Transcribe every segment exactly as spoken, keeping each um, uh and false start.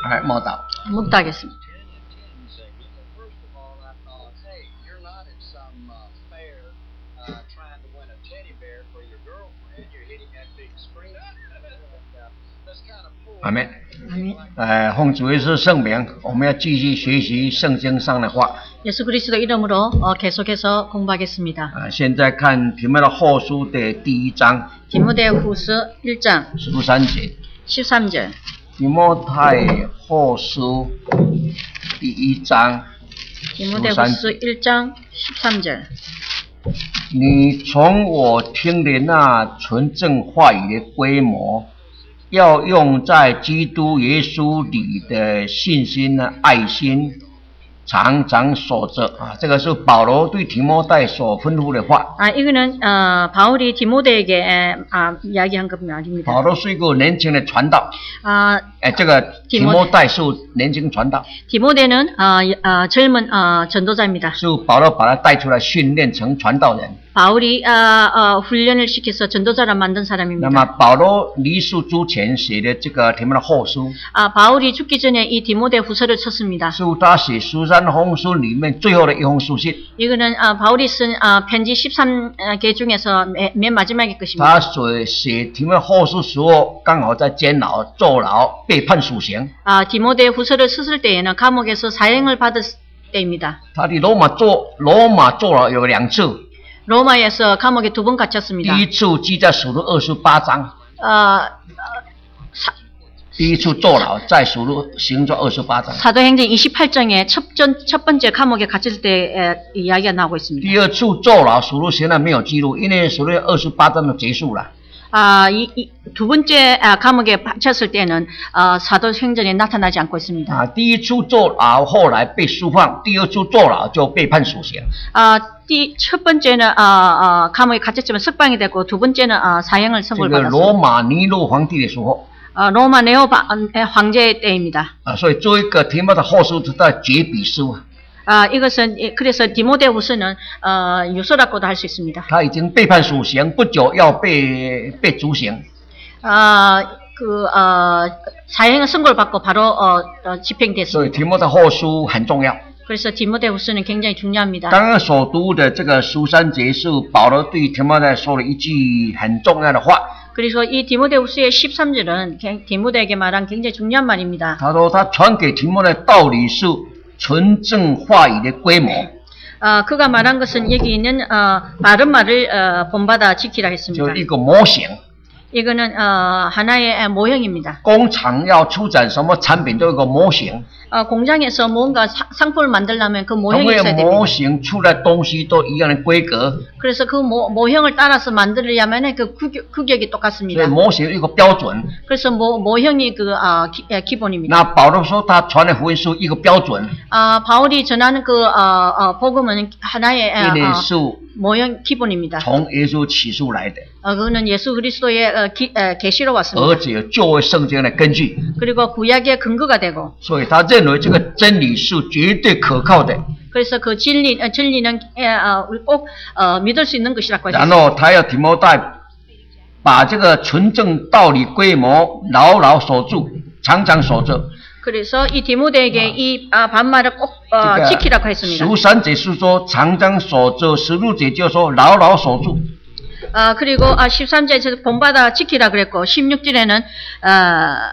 아, 묵다. 묵다하겠습니다. 아멘. 아멘. 呃，奉主耶稣圣名，我们要继续学习圣经上的话。 예수 그리스도 이름으로 어, 계속해서 공부하겠습니다. 啊，现在看提摩太后书的第一章 디모데후서 일 장 十三节。 십삼 절. 提摩太后书第一章 디모데후서 일 장 십삼 절. 你从我听的那纯正话语的规模，要用在基督耶稣里的信心呢、爱心，常常守着啊。这个是保罗对提摩太所吩咐的话。 아, 이거는 어, 바울이 디모데에게 아, 이야기한 것 말입니다. 保罗是一个年轻的传道， 아, 哎，这个提摩太是年轻传道， 디모데는 어, 어, 젊은 어, 전도자입니다. 是保罗把他带出来训练成传道人。 바울이 어, 어, 훈련을 시켜서 전도자를 만든 那 사람입니다. 么保罗离世之前写的这个提摩太后书， 아, 바울이 죽기 전에 이 디모데 후서를 썼습니다. 是他写十三封书里面最后的一封书信。 이거는 아, 바울이 쓴 아, 편지 십삼 개 중에서 맨, 맨 마지막의 것입니다. 他所写提摩太后书时候，刚好在监牢坐牢，被判死刑。 아, 디모데 후서를 썼을 때에는 감옥에서 사형을 받을 때입니다. 他的罗马坐罗马坐牢有两次， 로마에서 감옥에 두 번 第 갇혔습니다. 一次记在使徒二十八章， 어, 第一次坐牢在使徒行传二十八章。 사도행전 이십팔 장에 첫, 전, 첫 번째 감옥에 갇힐 때 에, 이야기가 나오고 있습니다. 第二次坐牢，使徒行传没有记录，因为使徒二十八章就结束了。 아, 이, 이, 두 번째 아, 감옥에 갇혔을 때는 어, 사도행전에 나타나지 않고 있습니다. 啊，第一次坐牢，后来被释放；第二次坐牢就被判死刑。 아, 띠, 첫 번째는 어, 어, 감옥에 갇혔지만 석방이 됐고 두 번째는 어, 사형을 这 선고를 个罗 받았습니다. 马尼禄皇帝的时候， 어, 로마 네오 바, 어, 황제의 때입니다. 啊，所以做一个提摩太后书，他的绝笔书啊， 아, 이것은 그래서 디모데후서는 어, 유서라고도 할 수 있습니다. 他已经被判死刑，不久要被被执行。 아, 그 어, 사형을 선고를 받고 바로 어, 어, 所以 집행됐습니다. 提摩太后书很重要。 그래서 디모데후서는 굉장히 중요합니다. 刚刚所读的这个十三节是保罗对提摩太说了一句很重要的话。 그래서 이 디모데후서의 십삼 절은 디모데에게 말한 굉장히 중요한 말입니다. 他说他传给提摩太的道理是纯正话语的规模， 어, 그가 말한 것은 여기 있는 어, 바른 말을 어, 본받아 지키라 就 했습니다. 一个模型。 이거는 어, 하나의 모형입니다. 工厂要出展什么产品都有个模型， 어, 공장에서 뭔가 사, 상품을 만들려면 그 他 모형이 们 있어야 的模 됩니다. 型出来东西都一样的规格， 그래서 그 모, 모형을 따라서 만들려면 그 규격, 규격이 所以 똑같습니다. 模型有一个标准。 그래서 모, 모형이 그 어, 기, 에, 기본입니다. 那保罗说他传的福音是一个标准， 어, 바울이 전하는 그 어, 어, 복음은 하나의 어, 因为 어, 是 모형 기본입니다. 从耶稣起初来的， 어, 그거는 예수 그리스도의 어, 기, 에, 계시로 왔습니다. 而且有旧约圣经的根据， 그리고 구약의 근거가 되고 所以他认为这个真理是绝对可靠的。 그래서 그 진리 어, 진리는 에, 어, 우리 꼭 어, 믿을 수 있는 것이라고 然 했습니다. 后他要提摩太把这个纯正道理规模牢牢守住，常常守着。 그래서 이 디모데에게 이 아, 반말을 꼭 어, 지키라고 했습니다. 十三节是说常常守着，十六节就说牢牢守住。 아, 그리고 아, 십삼 절에서 본받아 지키라 그랬고 십육 절에는 어,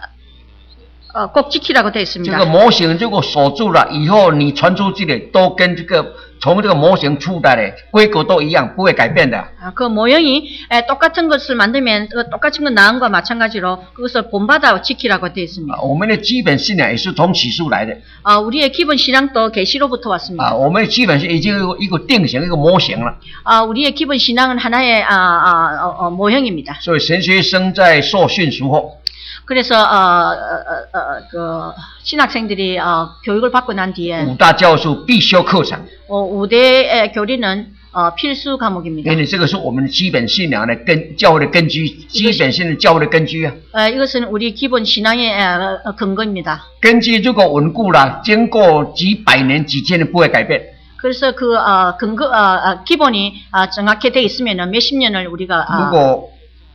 어, 꼭 지키라고 되어 这 있습니다. 个模型如果守住了，以后你传出去的都跟这个从这个模型出来的规格都一样，不会改变的。 아, 그 모형이 에, 똑같은 것을 만들면 그 똑같은 건 나은 것과 마찬가지로 그것을 본받아 지키라고 되어 있습니다. 啊，我们的基本信仰也是从启示来的。 아, 우리의 기본 신앙도 계시로부터 왔습니다. 啊，我们的基本是已经有一个定型，一个模型了。 아, 우리의 기본 신앙은 하나의 아, 아, 어, 어, 모형입니다. 所以神学生在受训时候， 그래서 어, 어, 어, 어, 그 신학생들이 어, 교육을 받고 난 뒤에 五大教授必修课程， 어, 우대 교리는 어, 필수 과목입니다. 因为这个是我们的基本信仰的根，教会的根基，基本性的教会的根基啊。 어, 이것은 우리 기본 신앙의 어, 어, 근거입니다. 根基如果稳固了，经过几百年、几千年不会改变。 그래서 그 어, 근거 어, 어, 기본이 어, 정확히 돼 있으면은 몇십 년을 우리가 如 어, 果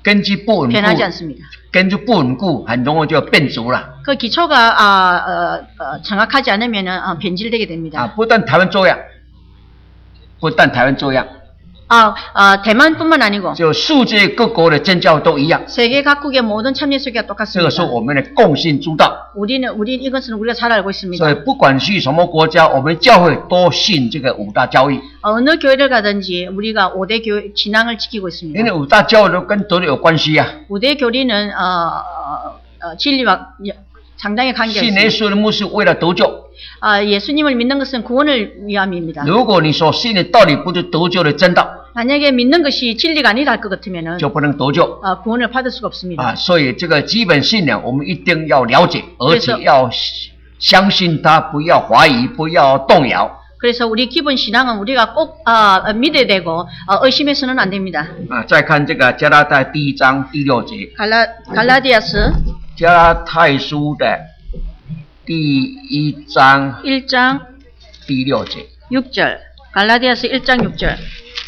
根基不稳固， 변하지 않습니다. 根基不稳固，很容易就变质了。 그 기초가 아, 어, 어, 정확하지 않으면 어, 변질되게 됩니다. 啊，不但台湾这样，不但台湾这样， 아, 아, 대만뿐만 아니고 就世界各国的政教都一样。 세계 각국의 모든 참여수교가 这个 똑같습니다. 是我们的共信之道。 우리는 우리 이것은 우리가 잘 알고 所 있습니다. 以不管去什么国家，我们教会都信这个五大教义， 어느 교회를 가든지 우리가 오대 교회 진앙을 지키고 因为 있습니다. 五大教义都跟德律有关系啊。 오대 교리는 어, 어, 어, 진리와 상당히 관계가 信耶 있습니다. 稣的目是为了得救。 아, 예수님을 믿는 것은 구원을 위함입니다. 如果你所信的道理不是得救的真道， 만약에 믿는 것이 진리가 아니다 할 것 같으면은 就不能得救 어, 구원을 받을 수가 없습니다. 啊。所以这个基本信仰我们一定要了解，而且 그래서 要相信它，不要怀疑，不要动摇 그래서 우리 기본 신앙은 우리가 꼭 아, 믿어야 되고 어, 의심해서는 안 됩니다. 啊。再看这个加拉太第一章第六节， 갈라 갈라디아스 加拉太书的第一章 일 장 第六节。 육 절. 갈라디아스 일 장 육 절.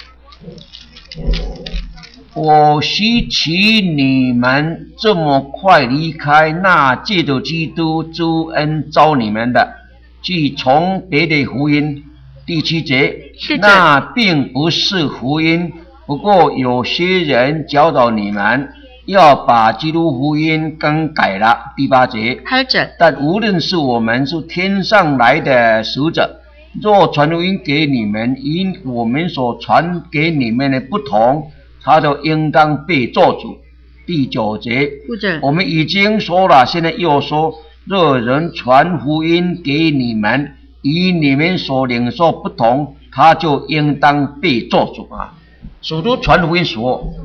我希奇你们这么快离开那借着基督之恩召你们的，即从别的福音。第七节， 是的那并不是福音，不过有些人教导你们要把基督福音更改了。第八节， 팔 절. 但无论是我们是天上来的使者，若传福音给你们，因我们所传给你们的不同，他就应当被做主。第九节， 구 절. 我们已经说了，现在又说，若人传福音给你们，与你们所领受不同，他就应当被做主啊。使徒传福音时候，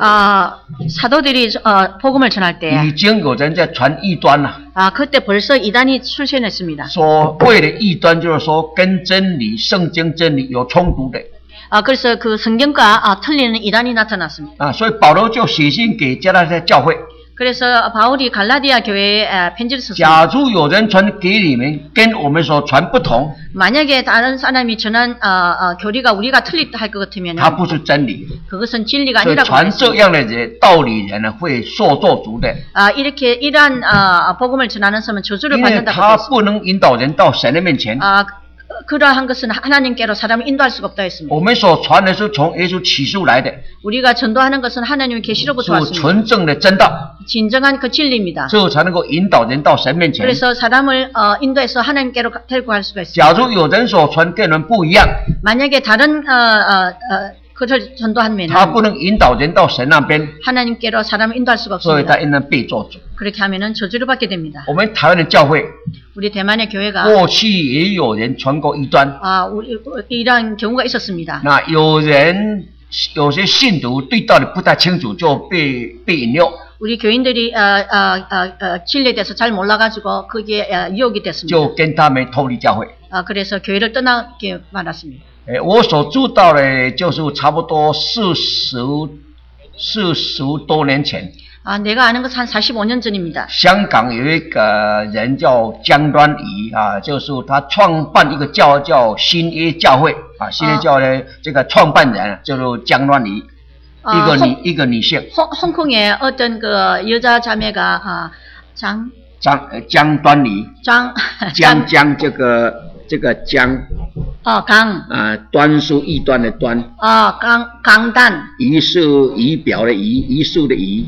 아, 사도들이 어, 복음을 전할 때 已经有人在传异端了。 아, 그때 벌써 이단이 출현했습니다. 所谓的异端，就是说跟真理、圣经真理有冲突的 아, 그래서 그 성경과 아, 틀리는 이단이 나타났습니다. 啊。所以保罗就写信给加拉太教会， 그래서 바울이 갈라디아 교회에 아, 편지를 썼습니다. 假如有人传给你们，跟我们所传不同， 만약에 다른 사람이 전한 어, 어, 교리가 우리가 틀리다 할 것 같으면 它不是真理。 그것은 진리가 所以 아니라고 传这 했습니다. 样的人，道理人呢会受做主的， 아, 이렇게 이러한 아, 복음을 전하는 사람은 저주를 因为 받는다고 他 했습니다. 不能引导人到神的面前。 아, 그러한 것은 하나님께로 사람을 인도할 수가 없다 했습니다. 我们所传的是从耶稣起初来的， 우리가 전도하는 것은 하나님의 계시로부터 是 왔습니다. 纯正的真道， 진정한 그 진리입니다. 这才能够引导人到神面前。 그래서 사람을 어, 인도해서 하나님께로 가- 데리고 갈 수가 있습니다. 假如有人所传跟人不一样， 만약에 다른 어, 어, 어, 그를 전도하면 他不能引导人到神那边， 하나님께로 사람을 인도할 수가 所以 없습니다. 他应当被做主。 그렇게 하면은 저주를 받게 됩니다. 我们台湾的教会 우리 대만의 교회가 过去也有人传过异端， 아, 우리, 이러한 경우가 있었습니다. 那有人有些信徒对道理不太清楚，就被被引诱， 우리 교인들이 어, 어, 어, 어, 진리에 대해서 잘 몰라가지고 그게 어, 유혹이 됐습니다. 就跟他们脱离教会。 아, 그래서 교회를 떠나게 말았습니다. 诶，我所知道的，就是差不多四十四十多年前， 아, 내가 아는 것은 한 사십오 년 전입니다. 香港有一个人叫江端仪啊，就是他创办一个教叫新约教会啊，新约教会的这个创办人就是江端仪， 아, 一个 홍, 女一个女性， 홍, 홍콩의 어떤 그 여자 자매가 아, 장, 张呃江端仪， 장, 江江这个这个江 어, 강, 啊，端是异端的端， 어, 강, 강단, 仪是仪表的仪，仪数的仪，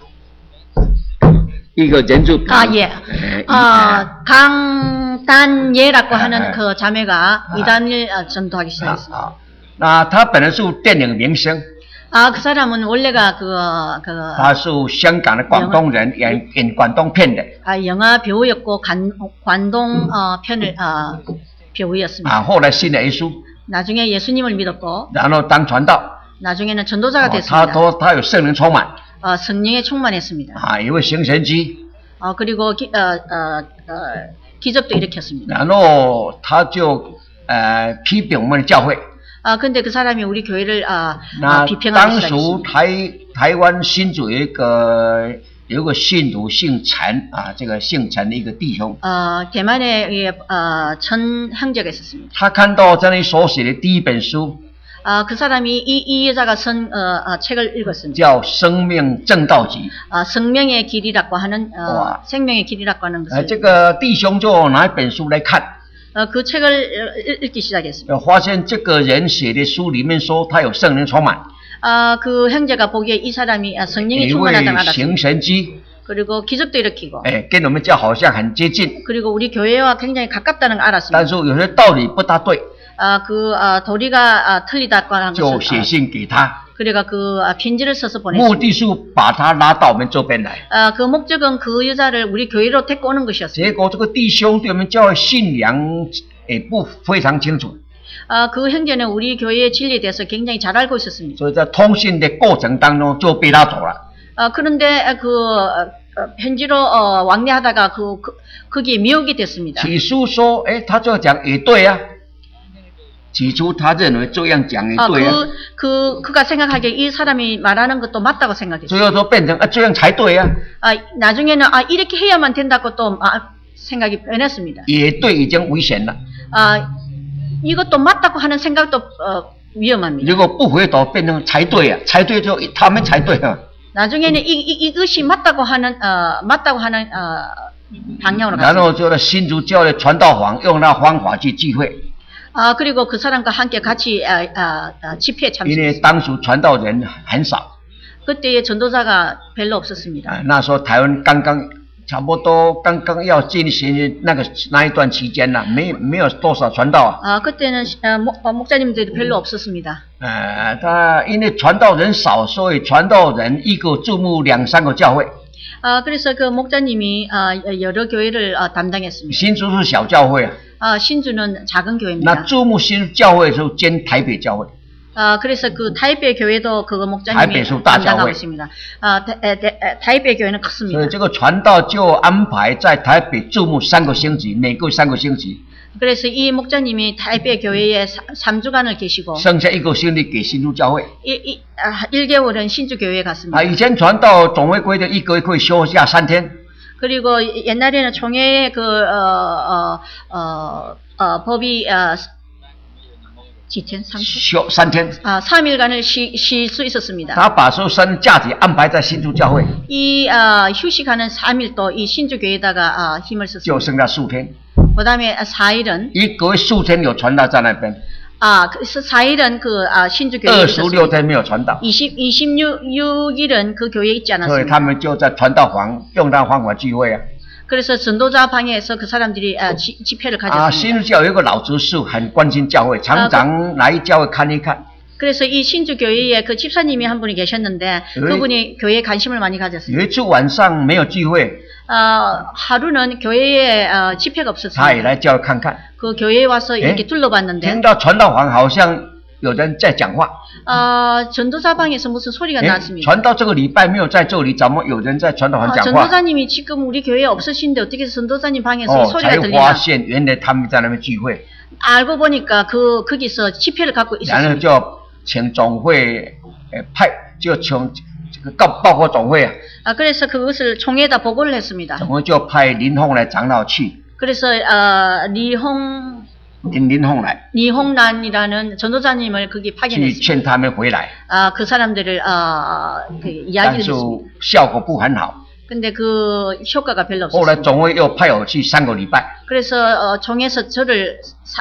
一个人字旁， 아, 예. 呃仪 어, 강단예라고 아, 하는 아. 그 자매가 아. 이단을 어, 전도하기 啊 시작했습니다. 啊，那他本来是电影明星， 아, 그 사람은 원래가 그, 그, 他是香港的广东人，演演广东片的 아, 영화 배우였고, 관, 관동, 어, 편을, 어, 배우였습니다. 啊，后来信了耶稣， 나중에 예수님을 믿었고, 然后当传道， 나중에는 전도자가 哦他 됐습니다. 都他有圣灵充满 어, 성령에 충만했습니다. 啊，也会行神迹， 어, 그리고 기, 어, 어, 어, 기적도 일으켰습니다. 然后他就呃批评我们的教会。 아, 근데 그 사람이 우리 교회를 아, 那 아, 비평하기 当时 시작했습니다. 台台湾新竹有一个有一个信徒姓陈啊，这个姓陈的一个弟兄， 어, 대만에 예, 어, 천 형제가 있었습니다. 他看到这里所写的第一本书， 아, 그 사람이 이, 이 여자가 쓴 어, 어, 책을 읽었습니다. 叫《生命正道集》。 아, 생명의 길이라고 하는 어, 와. 생명의 길이라고 하는 呃， 것을 这个弟兄就拿一本书来看， 어, 그 책을 읽기 시작했습니다. 呃发现这个人写的书里面说他有圣灵充满， 아, 그 형제가 보기에 이 사람이 아, 성령이 也 충만하다고 会 알았습니다. 行神迹， 그리고 기적도 일으키고 哎，跟我们教好像很接近， 그리고 우리 교회와 굉장히 가깝다는 걸 但 알았습니다. 是有些道理不大对， 아, 그 아, 도리가 아, 틀리다고 하는 就 것을 写 아, 信给他， 그래가 그 아, 편지를 써서 目 보냈습니다. 的是把他拉到我们这边来。 아, 그 목적은 그 여자를 우리 교회로 데리고 오는 것이었습니다. 结果这个弟兄对我们教会信仰也不非常清楚， 아, 그 형제는 우리 교회의 진리에 대해서 굉장히 잘 알고 있었습니다. 所以在通信的过程当中就被拉走了。 아, 그런데 그 어, 어, 편지로 어, 왕래하다가 그, 그 거기에 미혹이 됐습니다. 起初说，哎，他这样讲也对啊。起初他认为这样讲也 아, 对啊， 그, 그, 그가 생각하기에 이 사람이 말하는 것도 맞다고 생각했어요. 最后都变成啊这样才对啊， 아, 나중에는 아, 이렇게 해야만 된다고 또 아, 생각이 변했습니다. 也对已经危险了。 아, 이것도 맞다고 하는 생각도 어, 위험합니다. 如果不回头变成才对啊，才对就他们才对啊。 나중에는 이, 이, 이것이 맞다고 하는 어, 맞다고 하는 어, 방향으로 然 갔습니다. 后就在新竹教的传道房用那方法去聚会， 아, 그리고 그 사람과 함께 같이 아, 아, 아, 집회에 因为 참석했습니다. 当时传道人很少 그때의 전도자가 별로 없었습니다. 啊，那时候台湾刚刚差不多刚刚要进行那个那一段期间呢、没没有多少传道啊。 아, 그때는 어, 목, 어, 목사님들이 별로 없었습니다. 呃，他因为传道人少，所以传道人一个注目两三个教会。 아, 그래서 그 목자님이 아, 여러 교회를 아, 담당했습니다. 新竹是小教会啊， 아, 신주는 작은 那 교회입니다. 注目新教会的时候兼台北教会， 아, 그래서 그 타이베이 교회도 그 목자님이 타이베이에서大教会。 담당하고 있습니다. 아, 타, 에, 에, 에, 타이베이 교회는 所 크습니다. 以这个传道就安排在台北注目三个星期，每个三个星期， 그래서 이 목자님이 타이베이 교회에 삼 주간을 계시고 剩下一个星期给新竹教会。 이, 이, 아, 일 개월은 신주 교회에 啊， 갔습니다. 以前传道总会规定一个月可以休假三天， 그리고 옛날에는 총회의 그, 어, 어, 어, 어, 법이, 어, 지천 삼 주? 休三天。 아, 삼 일간을 쉬, 쉴 수 있었습니다. 他把这三假期安排在新竹教会， 이, 아, 휴식하는 삼 일 또 이 신주 교회에다가 아, 힘을 就 썼습니다. 剩下四天。 그 다음에 사 일은, 一个月四天有传道在那边， 아, 그래서 사 일은 그, 아, 신주 교회에 二十六 있었습니다. 天没有传道， 이십, 이십육 일은 그 교회에 있지 所以他 않았습니다. 们就在传道房用那方法聚会啊。 그래서 전도자 방에서 그 사람들이 아, 지, 집회를 啊， 가졌습니다. 新竹教有一个老执事很关心教会，常常来教会看一看。 그래서 이 신주 교회에 그 집사님이 한 분이 계셨는데 네. 그분이 교회에 관심을 많이 有 가졌습니다. 一次晚上没有聚会， 어, 하루는 교회에 어, 집회가 他也 없었습니다. 来教会看看， 그 교회에 와서 이렇게 예? 둘러봤는데 听到传道房好像有人在讲话。 어, 전도사 방에서 무슨 소리가 哎， 나왔습니다. 传道这个礼拜没有在这里，怎么有人在传道房 아, 讲话？ 전도사님이 지금 우리 교회에 없으신데 어떻게 전도사님 방에서 哦， 소리가 才发 들리나? 现原来他们在那边聚会， 알고 보니까 그 거기서 집회를 갖고 然后 있었습니다. 就请总会，呃，派就请这个告报告总会啊， 아, 그래서 그것을 총회에다 보고를 했습니다. 总会就派林凤来长老去， 그래서 어, 리홍 林林凤来 니홍란이라는 전도자님을 거기 去 파견했습니다. 劝他们回来， 아, 그 사람들을 아, 그 但 이야기를 是 했습니다. 效果不很好。 근데 그 효과가 별로 后来 없었습니다. 总会又派我去三个礼拜， 그래서 어, 총에서 저를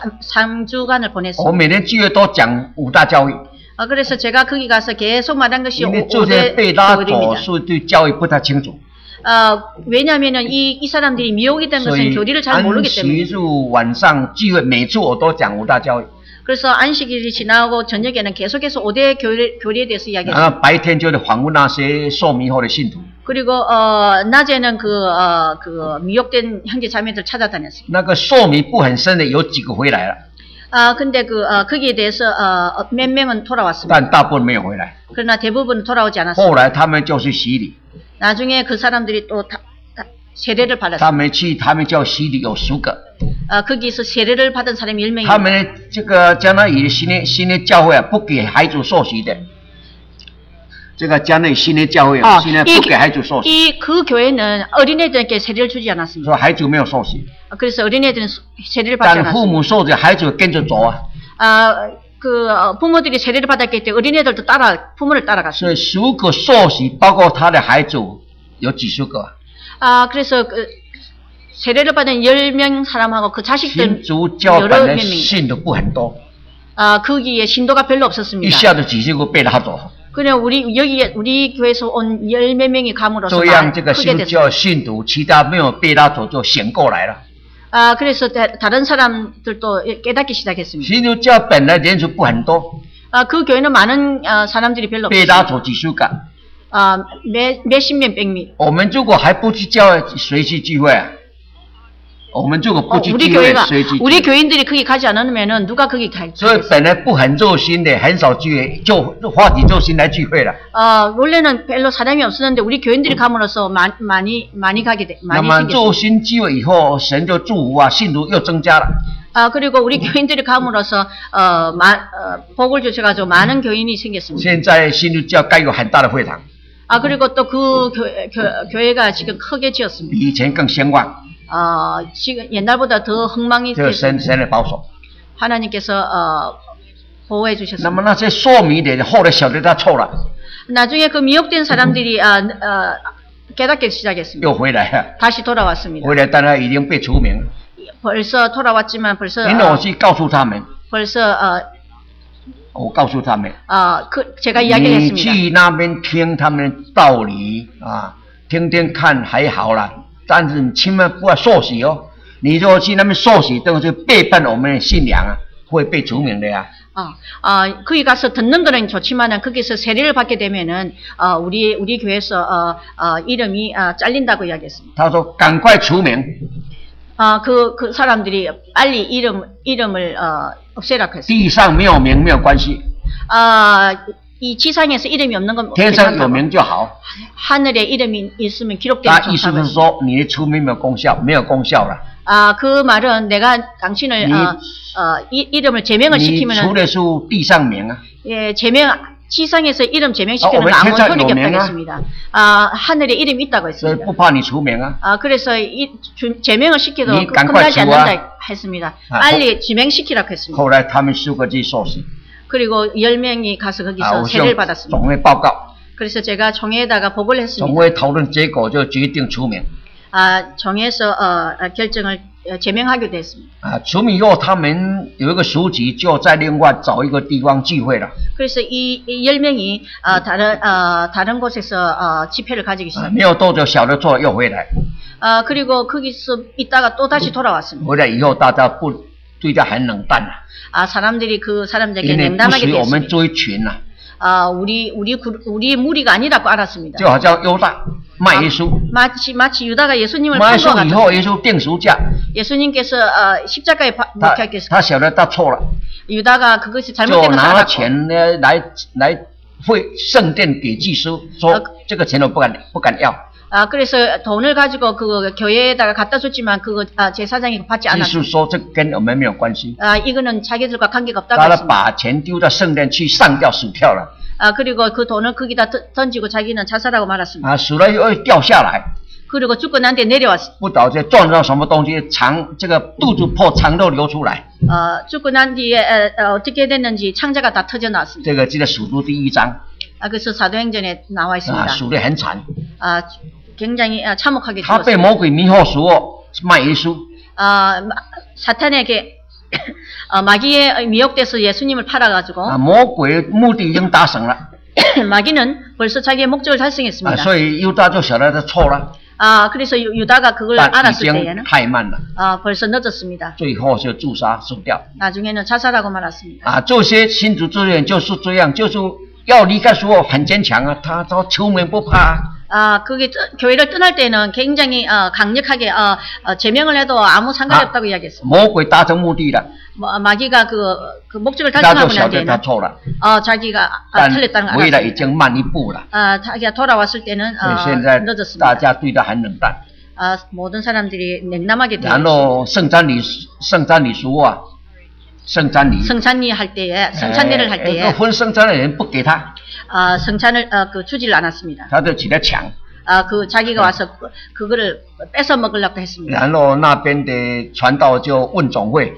삼 주간을 我 보냈습니다. 每年聚会都讲五大教育， 아, 그래서 제가 거기 가서 계속 말한 것이 因为 오 这些 대 被拉走 교리입니다. 是对教育不太清楚， 아, 왜냐하면은 이, 이 사람들이 미혹이 된 所 것은 以 교리를 잘 安 모르기 息 때문에. 日晚上聚会，每次我都讲五大教育， 그래서 안식일이 지나고 저녁에는 계속해서 오 대 교리, 교리에 대해서 然 이야기했습니다. 后白天就是访问那些受迷惑的信徒。 그리고 어, 낮에는 그, 어, 그 미혹된 형제 자매들 찾아다녔습니다. 那个受迷不很深的有几个回来了， 아, 근데 그, 어, 거기에 대해서 어, 몇 명은 돌아왔습니다. 但大部分没有回来。 그러나 대부분 돌아오지 后 않았습니다. 来他们就去洗礼， 나중에 그 사람들이 또 다, 다 세례를 他 받았습니다. 们去他们叫洗礼有十个， 아, 거기서 세례를 받은 사람이 열 他 명입니다. 们这个加拿大新的新的教会啊，不给孩子受洗的。这个加拿大新的教会啊， 아, 现在不给孩子受洗， 이 그 교회는 어린애들에게 세례를 주지 않았습니다. 说孩子没有受洗， 아, 그래서 어린애들은 수- 세례를 받지 但父 않았습니다. 母受洗，孩子跟着走啊。 아, 그 어, 부모들이 세례를 받았기 때문에 어린애들도 따라 부모를 所 따라갔습니다. 以十五个受洗，包括他的孩子有几十个。 아 그래서 그 세례를 받은 열 명 사람하고 그 新 자식들 主教 여러 本来 몇名. 信的不很多， 아 거기에 신도가 별로 一 없었습니다. 下子几十个被拉走， 그냥 우리 여기 우리 교회에서 온 열 몇 명이 감으로써 这样这个 크게 新 됐습니다. 教信徒其他没有被拉走就醒过来了。 아 그래서 다, 다른 사람들도 깨닫기 시작했습니다. 新主教本来人数不很多， 아 그 교회는 많은 어, 사람들이 별로 被拉 없었습니다. 走几十个。 아 몇 몇십 명 백미. 我们如果还不去教会，谁去聚会啊？我们如果 어, 不去 우리 聚会， 교회가 谁去聚 우리 会？ 교인들이 거기 가지 않으면은 누가 거기 갈? 所以本来不很热心的，很少聚会，就花起热心来聚会了。 어 원래는 별로 사람이 없었는데 우리 교인들이 감으로써 많, 많이 많이 가게 돼 那 많이 么 생겼습니다. 热心聚会以后，神就祝福啊，信徒又增加了。 아 그리고 우리 교인들이 감으로써 어, 마, 어 복을 주셔가지고 많은 교인이 생겼습니다. 现在新主教盖有很大的会堂， 아 그리고 또 그 교회가 지금 크게 지었습니다. 比以前更兴旺， 어 지금 옛날보다 더 흥망이 这个神 됐습니다. 神的保守。 하나님께서 어, 보호해 那 주셨습니다. 么那些说迷的，后来晓得他错了， 나중에 그 미혹된 사람들이 아, 어, 깨닫기 시작했습니다. 又回来了， 다시 돌아왔습니다. 回来当然已经被除名了。 벌써 돌아왔지만 벌써 因为我 어, 去告诉他们， 벌써 어, 我告诉他们， 어, 그 제가 이야기를 你 했습니다. 去那边听他们的道理啊，听听看还好啦，但是你千万不要受洗哦。你如果去那边受洗，等于是背叛我们的信仰啊，会被除名的呀。 어, 어, 거기 가서 듣는 거는 좋지만은 거기서 세례를 받게 되면은 어, 우리 우리 교회에서 어, 어, 이름이 어, 잘린다고 이야기했습니다. 他说赶快除名， 어, 그, 그 사람들이 빨리 이름 이름을 어, 없애라고 했습니다. 地上没有名没有关系， 아, 이 지상에서 이름이 없는 건 天上有 괜찮다고. 名就好。 하늘에 이름이 있으면 那 기록되면 意思 좋다고. 是说你的除名没有功效，没有功效了。 아, 그 말은 내가 당신을 니- 어, 어, 이, 이름을 제명을 你除 시키면은 的是地上名啊， 예, 제명 지상에서 이름 어, 제명시키는 왜 아무 세상 소리가 有名啊? 없다겠습니다. 아, 하늘에 이름이 있다고 所以 했습니다. 不怕你除名啊。 아, 그래서 이, 주, 제명을 시켜도 니 그- 깜빡 끝나지 좋아. 않는다 했습니다. 아, 빨리 지명시키라고 했습니다. 后来他们十个去受洗， 그리고 열 명이 가서 啊， 거기서 我向 세례를 받았습니다. 总会报告， 그래서 제가 총회에다가 보고를 总 했습니다. 会讨论结果就决定除名。 아, 총회에서 어, 어, 결정을 어, 제명하기로 했습니다. 啊，除名以后，他们有一个书籍，就在另外找一个地方聚会了。 그래서 이 열 명이 어, 다른 어, 다른 곳에서 어, 집회를 가지기 啊， 시작합니다. 没有多久，小的错又回来， 아, 그리고 거기서 있다가 또 다시 돌아왔습니다. 回来以后大家不对他很冷淡了， 아, 사람들이 그 사람들에게 因为不 냉담하게 属于我们 됐습니다. 追群了， 아, 우리 우리 구- 우리 무리가 아니라고 알았습니다. 就好像犹大卖耶稣， 마치 마치 유다가 예수님을 卖耶 판 것 稣以 같은 后，耶稣定赎价， 예수님께서 어, 십자가에 바- 他 못 박혔 他晓得他错了， 유다가 그것이 就 잘못된 것을 拿 알았고 钱呢来来会圣殿给祭司，说啊这个钱我不敢不敢要， 아, 그래서 돈을 가지고 그 교회에다가 갖다 줬지만 그거 아, 제사장이 받지 祭司 않았습니다. 说这跟我们没有关系， 아, 이거는 자기들과 관계가 없다고 他 했습니다. 把钱丢到圣殿去上吊死跳了。 아, 그리고 그 돈을 거기다 던- 던지고 자기는 자살하고 말았습니다. 啊，死了又会掉下来， 그리고 죽고 난 뒤에 내려왔습니다. 不倒就撞到什么东西，肠这个肚子破，肠肉流出来。 어, 죽고 난 뒤에 에, 어, 어떻게 됐는지 창자가 다 터져 나왔습니다. 这个记得数读第一章 아, 그래서 사도행전에 나와 啊， 있습니다. 数得很惨。 아, 굉장히 아, 참혹하게 他被 죽었습니다. 魔鬼迷惑时候卖耶稣， 아, 마- 사탄에게 어, 마귀에 미혹돼서 예수님을 팔아가지고 啊，魔鬼目的已经达成了， 마귀는 벌써 자기의 목적을 啊， 달성했습니다. 所以犹大就晓得他错了， 아, 그래서 유- 유다가 그걸 但已 알았을 经 때에는 太慢了， 아, 벌써 늦었습니다. 最后就自杀死掉。 나중에는 자살하고 말았습니다. 啊，这些新主之人就是这样，就是要离开时候很坚强啊，他他出门不怕啊。 아, 그게 떠- 교회를 떠날 때는 굉장히 어, 강력하게 어, 어, 제명을 해도 아무 상관이 아. 없다고 이야기했습니다. 魔鬼达成目的了， 뭐, 마귀가 그, 그 목적을 他就 달성하고 晓 난 得他 뒤에는 错了， 어, 자기가 아, 但 틀렸다는 걸 回来已 알았습니다. 经慢一步了。 아, 자기가 돌아왔을 때는 所以 어, 现在 늦었습니다. 大家对他很冷淡。 아, 모든 사람들이 냉담하게 然 되었습니다. 后圣餐礼圣餐礼俗啊，圣餐礼， 성찬리 할 때에, 성찬례를 할 哎 때에 那分圣餐的人不给他， 아, 성찬을 어, 그 주질 않았습니다. 他就起来抢。 아, 그 자기가 와서 그, 그거를 뺏어 먹으려고 했습니다. 然后那边的传道就问总会，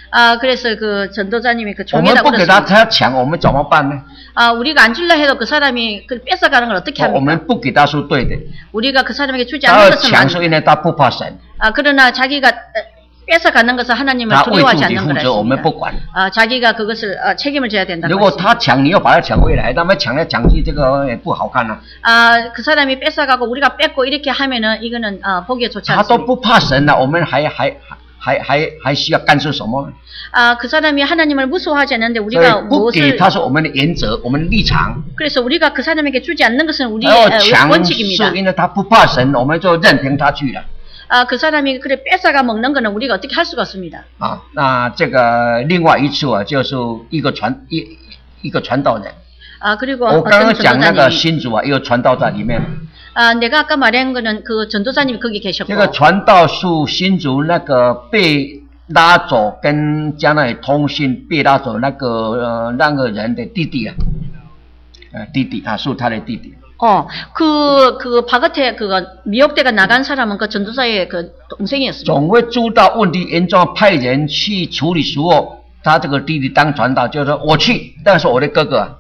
아, 그래서 그 전도자님이 그 我们 종에다 不给他 물었습니다. 他抢，我们怎么办呢？ 아, 우리가 안 줄라 해도 그 사람이 그 뺏어가는 걸 어떻게 我 합니까? 们不给他是对的， 우리가 그 사람에게 주지 他 않는 要 것은 抢 안 是因为他不怕神， 아, 그러나 자기가 뺏어가는 것은 하나님을 他为 두려워하지 自己 않는 负 거라 责，我们 했습니다. 不管。 아, 자기가 그것을 어, 책임을 져야 된다고 如果 했습니다. 他抢，你又把他抢回来，那么抢来抢去，这个也不好看啊。 아, 그 사람이 뺏어가고 우리가 뺏고 이렇게 하면은 이거는 어, 보기에 좋지 他都 않습니다. 不怕神了，我们还还还还还需要干涉什么呢？ 아, 그 사람이 하나님을 무서워하지 않는데 所以 우리가 不给 무엇을 他是我们的原则，我们的立场。 그래서 우리가 그 사람에게 주지 않는 것은 然 우리의 后 어, 抢 원칙입니다. 是因为他不怕神，我们就任凭他去了。 아, 그 사람이 그래 뺏어가 먹는 거는 우리가 어떻게 할 수가 없습니다. 啊，那这个另外一处啊，就是一个传一一个传道人。 아, 그리고 我刚 어떤 刚讲那个 전도자님이 新主啊，也有传道在里面。 아, 내가 아까 말한 거는 그 전도사님이 거기 这 계셨고 个传道树新主那个被拉走，跟将来通信被拉走那个呃那个人的弟弟啊，呃弟弟啊，是他的弟弟。 어, 그, 그, 바깥에, 그, 미역대가 나간 사람은 그 전도사의 그 동생이었습니다. 总会知道问题严重，派人去处理时候，他这个弟弟当传道，就说我去，但是我的哥哥啊，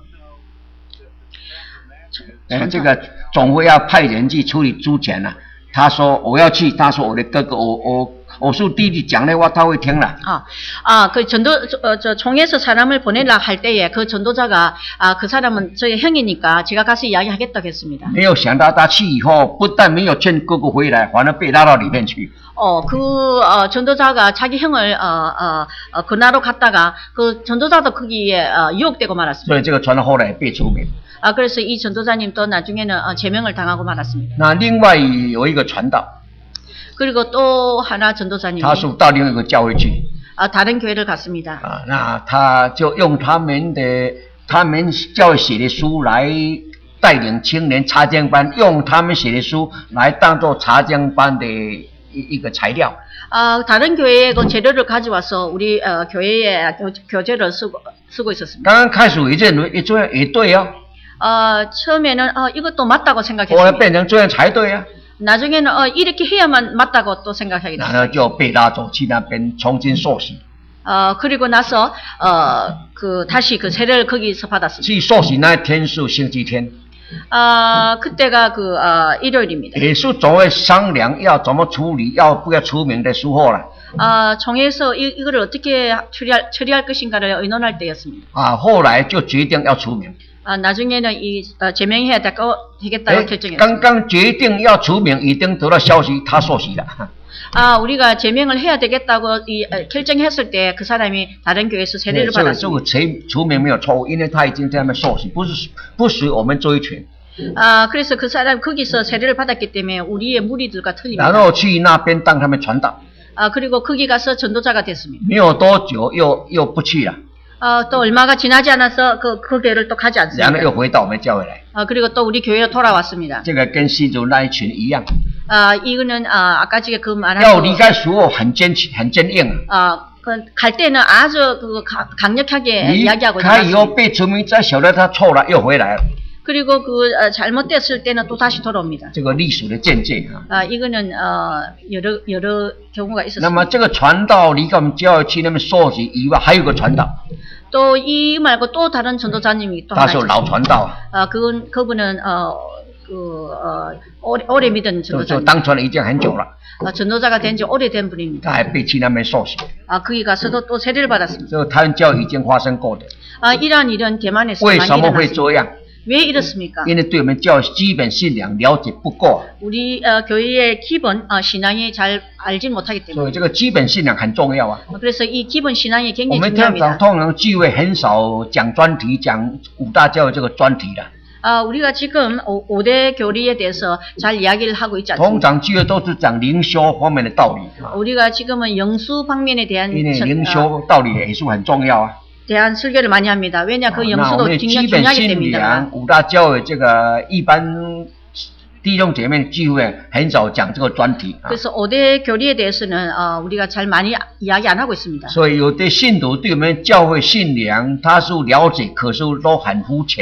哎，这个总会要派人去处理之前呢、啊，他说我要去，他说我的哥哥，我我我是弟弟讲的话他会听了。 아, 아, 그 전도, 저, 어, 저 총에서 사람을 보내려 할 때에 그 전도자가, 아, 그 사람은 저의 형이니까 제가 가서 이야기하겠다고 했습니다. 没有想到他去以后，不但没有劝哥哥回来，反而被拉到里面去。 어, 그, 어, 전도자가 자기 형을, 어, 어, 어, 근하로 갔다가 그 전도자도 거기에, 어, 유혹되고 말았습니다. 所以这个传道后来被除名。 아, 그래서 이 전도자님도 나중에는 어, 제명을 당하고 말았습니다. 那另外有一个传道， 그리고 또 하나 전도사님이, 他是到另一个教会去。 아, 다른 교회를 갔습니다. 啊，那他就用他们的他们教会写的书来带领青年查经班，用他们写的书来当做查经班的一一个材料。 아, 다른 교회의 그 재료를 가져와서 우리 어, 교회에 교, 교재를 쓰고, 쓰고 있었습니다. 刚刚开始也认为也这样也对哦， 어, 처음에는 어, 이것도 맞다고 后来 생각했습니다. 变成这样才对啊， 나중에는 어, 이렇게 해야만 맞다고 또 생각하게 然 됐어요. 后就被拉走去那边重新受洗。 어, 그리고 나서 어, 그 다시 그 세례를 거기서 받았습니다. 去受洗那一天是星期天， 아, 그때가 그 어, 일요일입니다. 也是总会商量要怎么处理，要不要除名的时候了。 아, 총회에서 이, 이거를 어떻게 처리할, 처리할 것인가를 의논할 때였습니다. 啊，后来就决定要除名。 아, 나중에는 이 어, 제명해야 될 거, 되겠다고 哎， 결정했습니다. 刚刚决定要除名，已经得到消息，他受洗了。 아, 우리가 제명을 해야 되겠다고 이, 어, 결정했을 때 그 사람이 da른 교회에서 对 세례를 这个这 받았습니다. 个除除名没有错误，因为他已经在那边受洗，不是不属于我们这一群。 아, 그래서 그 사람 거기서 세례를 받았기 때문에 우리의 무리들과 然 틀립니다. 后去那边当他们传道， 아, 그리고 거기 가서 전도자가 됐습니다. 没有多久又又不去了， 어, 또 얼마가 지나지 않아서 그, 그 교회를 또 가지 然后 않습니다. 又回到我们教会来。 아, 그리고 또 우리 교회로 돌아왔습니다. 这个跟新竹那一群一样， 아, 이거는 아, 아까 지금 그 말한 要 거, 离开时候很坚很坚硬， 아, 그, 갈 때는 아주 그 가- 강력하게 离 이야기하고 开以后 있습니다. 被除名，再晓得他错了又回来了， 그리고 그 어, 잘못됐을 때는 또 다시 돌아옵니다. 这个历史的见解啊。 아, 이거는 어, 여러 여러 경우가 那 있었습니다. 么这个传道离开我们教会去那边受洗以外，还有个传道， 또 이 말고 또 다른 전도자님이 또 他 하나 是 있었습니다. 老传道啊， 아, 그건 그분은 어, 그 어, 오래, 오래 믿은 就就 전도자, 当传了已经很久了， 어, 전도자가 된 지 오래된 분입니다. 他还被去那边受洗， 아, 거기 가서도 또 세례를 받았습니다. 这个台湾教会已经发生过的。 아, 이러한 일은 대만에서 为 많이 什么会 일어났습니다. 这样？ 왜 이렇습니까? 因为对我们教会基本信仰了解不够， 우리 어, 교회의 기본 어, 신앙이 잘 알지 못하기 所以 때문에 这个基本信仰很重要啊。 어, 그래서 이 기본 신앙이 我 굉장히 们通常 중요합니다. 通常聚会很少讲专题，讲五大教会这个专题的， 아, 우리가 지금 오 대 교리에 대해서 잘 이야기를 하고 있지 通 않습니까? 常聚会都是讲灵修方面的道理啊， 우리가 지금은 영수 방면에 대한 因为 전- 灵 어, 修道理也是很重要啊。 대한 설교를 많이 합니다. 왜냐 그 那我 영수도 们的 굉장히 基本 중요하기 信 때문입니다. 仰五大教会这个一般弟兄姐妹聚会很少讲这个专题啊， 그래서 오 대 교리에 대해서는 어, 우리가 잘 많이 이야기 안 하고 있습니다. 所以有的信徒对我们教会信仰他是了解，可是都很肤浅。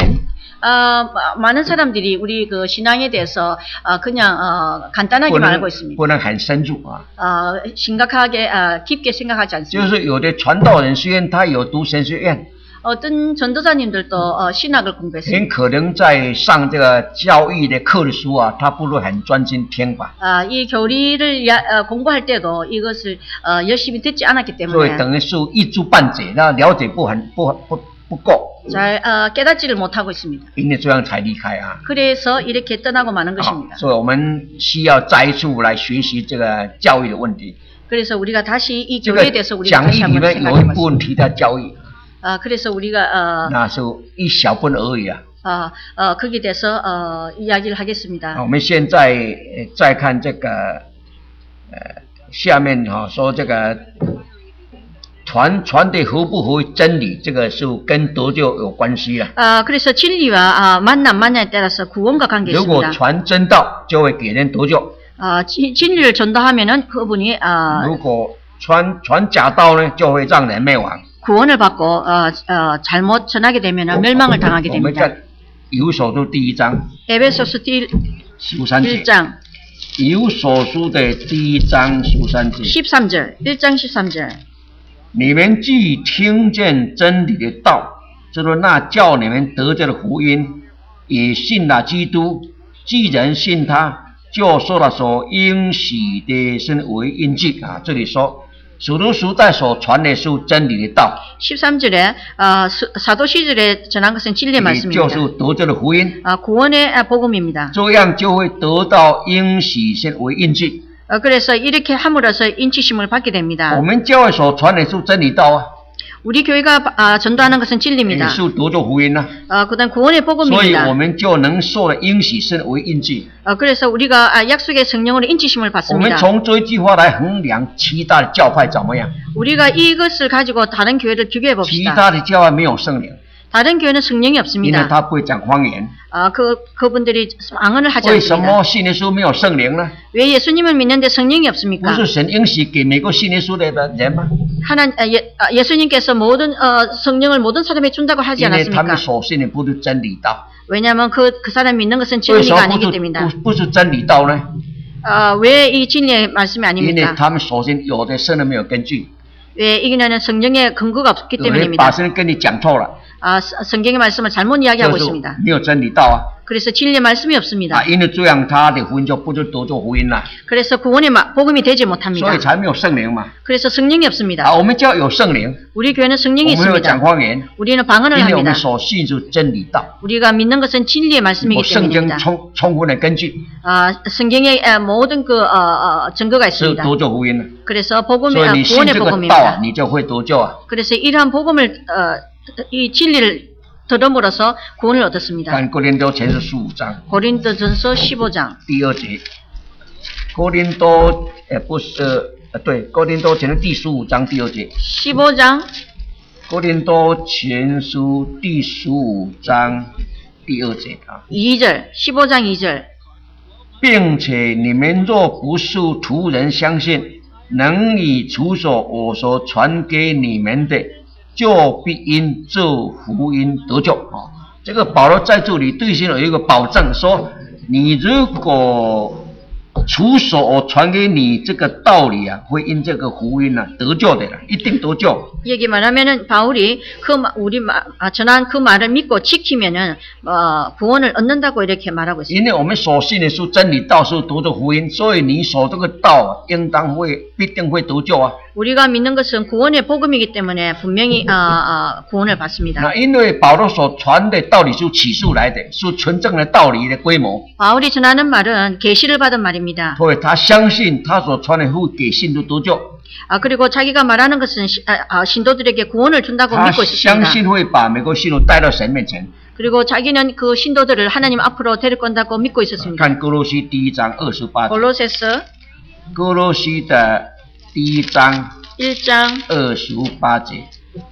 어, 많은 사람들이 우리 그 신앙에 대해서 어, 그냥 어, 간단하게만 알고 있습니다. 不能很深入啊。 어, 심각하게 어, 깊게 생각하지 就 않습니다. 是有的传道人虽然他有读神学院， 어떤 전도사님들도 어, 신학을 공부했습니다. 很可能在上这个教育的课的时候啊，他不是很专心听吧， 아, 이 교리를 야, 어, 공부할 때도 이것을 어, 열심히 듣지 않았기 所以 때문에 等于是一知半解，那了解不很不不不够， 잘 어, 깨닫지를 못하고 있습니다. 因为这样才离开啊。 그래서 이렇게 떠나고 마는 好 것입니다. 所以我们需要再一次来学习这个教育的问题。 그래서 우리가 다시 이 这 교리에 个 대해서 우리가 讲义 다시 里 한번 面有一 생각해 部分 봤습니다. 提到教育， 아, 그래서 우리가 어, 那是一小部分而已啊。 어, 어, 거기에 대해서 어, 이야기를 好 하겠습니다. 我们现在呃再看这个呃下面哈、说这个传传的合不合真理，这个是跟得救有关系了。 아, 그래서 진리와 아, 만남 만나에 따라서 구원과 관계 如果 있습니다. 传真道，就会给人得救； 아, 지, 진리를 전도하면은 그분이 아, 如果传传假道呢，就会让人灭亡。 구원을 받고 어, 어, 잘못 전하게 되면은 멸망을 당하게 我们 됩니다. 在以弗所书第一章 에베소서 1, 十三节， 1장 以弗所书的第一章十三节， 십삼 절, 일 장 십삼 절. 你们既听见真理的道，就是那叫你们得救的福音，也信了基督。既然信他，就受了所应许的身为印记啊。这里说，使徒时代所传的是真理的道， 십삼 절에 어, 수- 사도 시절에 전한 것은 진리의 也 말씀입니다. 就是得救的福音， 아, 구원의 아, 복음입니다. 这样就会得到应许身为印记。 어, 그래서 이렇게 함으로써 인치심을 받게 됩니다. 我们教会所传的是真理道啊， 우리 교회가 아, 전도하는 것은 也 진리입니다. 是得救福音啊， 어, 그다음 구원의 所以 복음입니다. 我们就能受了应许身为印记。 어, 그래서 우리가 아, 약속의 성령으로 인치심을 我们 받습니다. 从这一句话来衡量其他的教派怎么样？ 우리가 이것을 가지고 다른 교회를 비교해 其 봅시다. 他的教会没有圣灵， 다른 교회는 성령이 因为 없습니다. 他不会讲方言。 아, 그 그분들이 방언을 하지 为什 않습니다. 么信耶稣没有圣灵呢？ 왜 예수님을 믿는데 성령이 不 없습니까? 是神应许给每个信耶稣的人吗？ 하나 아, 예, 아, 예수님께서 모든 어, 성령을 모든 사람에 준다고 하지 因为他 않았습니까? 们所信的不是真理道。 왜냐하면 그, 그 사람 믿는 것은 为什 진리가 么不 아니기 是 때문이다. 不不是真理道呢？ 어, 왜 이 진리의 말씀이 因为 아닙니까? 他们所信有的圣灵没有根据， 왜 이기는 성령의 근거가 없기 有人把 때문입니다. 圣经跟你讲错了， 아, 서- 성경의 말씀을 잘못 이야기하고 就是 있습니다. 没有真理道啊。 그래서 진리의 말씀이 없습니다. 啊，因为这样他的福音就不是得救福音了， 그래서 구원의 마- 복음이 되지 못합니다. 所以才没有圣灵嘛。 그래서 성령이 없습니다. 啊，我们教有圣灵， 우리 교회는 我 성령이 们有讲 있습니다. 方言， 우리는 방언을 因为我 합니다. 们所信是真理道， 우리가 믿는 것은 진리의 有 말씀이기 圣经 때문입니다. 充充分的根据， 아, 성경의 아, 모든 그 어, 어, 증거가 是 있습니다. 得救福音了。 그래서 복음이 所以 아, 你信 구원의 这个道啊， 복음입니다. 你就会得救啊。 그래서 이러한 복음을 어, 이 진리를 들음으로써 구원을 얻었습니다. 看哥林多前书十五章 고린도전서 십오 장 第二节，哥林多呃不是呃对，哥林多前书第十五章第二节， 십오 장 哥林多前书第十五章第二节啊， 이 절 십오 장 이 절 并且你们若不是徒人相信，能以主所我所传给你们的，就必因这福音得救啊。这个保罗在这里对信有一个保证，说你如果主所我传给你这个道理啊，会因这个福音啊得救的了，一定得救。 여기 말하면은 바울이 그 마- 우리 마, 아, 전한 그 말을 믿고 지키면은 어, 구원을 얻는다고 이렇게 말하고 있습니다. 因为我们所信的是真理道，是得救福音，所以你所这个道啊，应当会必定会得救啊。 우리가 믿는 것은 구원의 복음이기 때문에 분명히 아, 아, 구원을 받습니다. 那因为保罗所传的道理是启示来的，是纯正的道理的规模， 바울이 전하는 말은 계시를 받은 말입니다. 所以他相信他所传的会给信徒得救， 아, 그리고 자기가 말하는 것은 시, 아, 아, 신도들에게 구원을 준다고 他 믿고 相 있습니다. 信会把每个信徒带到神面前。 그리고 자기는 그 신도들을 하나님 앞으로 데릴 건다고 믿고 있었습니다. 看哥罗西第一章二十八节， 골로새서 哥罗西的第一章 일 장 二十八节，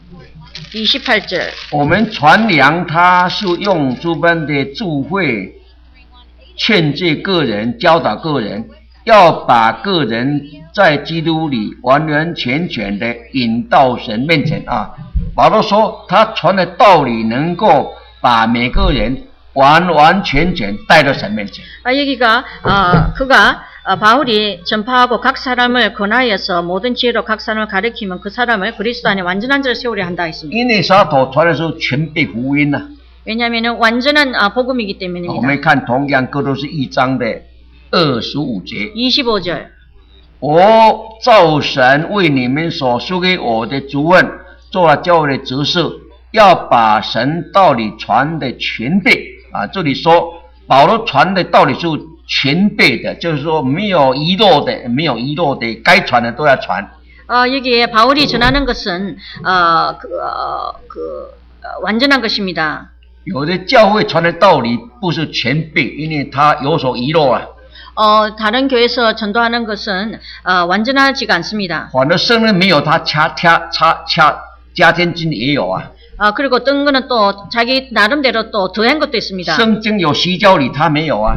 이십팔 절 我们传扬他是用诸般的智慧劝诫个人，教导个人，要把个人在基督里完完全全的引到神面前啊。保罗说，他传的道理能够把每个人完完全全带到神面前。 아, 여기가 어, 그가 어, 바울이 전파하고 각 사람을 권하여서 모든 지혜로 각 사람을 가리키면 그 사람을 그리스도 안에 완전한 자를 세우려 한다 했습니다. 因为撒头传的时候全被福音了。 왜냐하면 완전한 어, 복음이기 我 때문입니다. 们看同样哥罗西一章的二十五节， 이십오 절 我照神为你们所赐给我的职分，做了教会的执事，要把神道理传的全备啊。这里说保罗传的道理是全备的，就是说没有遗漏的，没有遗漏的，该传的都要传。 어, 여기에 바울이 전하는 것은 어, 그, 어, 그 어, 완전한 것입니다. 有的教会传的道理不是全备，因为它有所遗漏啊。 어, 다른 교회에서 전도하는 것은 어, 완전하지가 않습니다. 反正圣人没有，他加加加加加添进也有啊。 어, 그리고 어떤 거는 또 자기 나름대로 또 더한 것도 있습니다. 圣经有洗脚礼，他没有啊，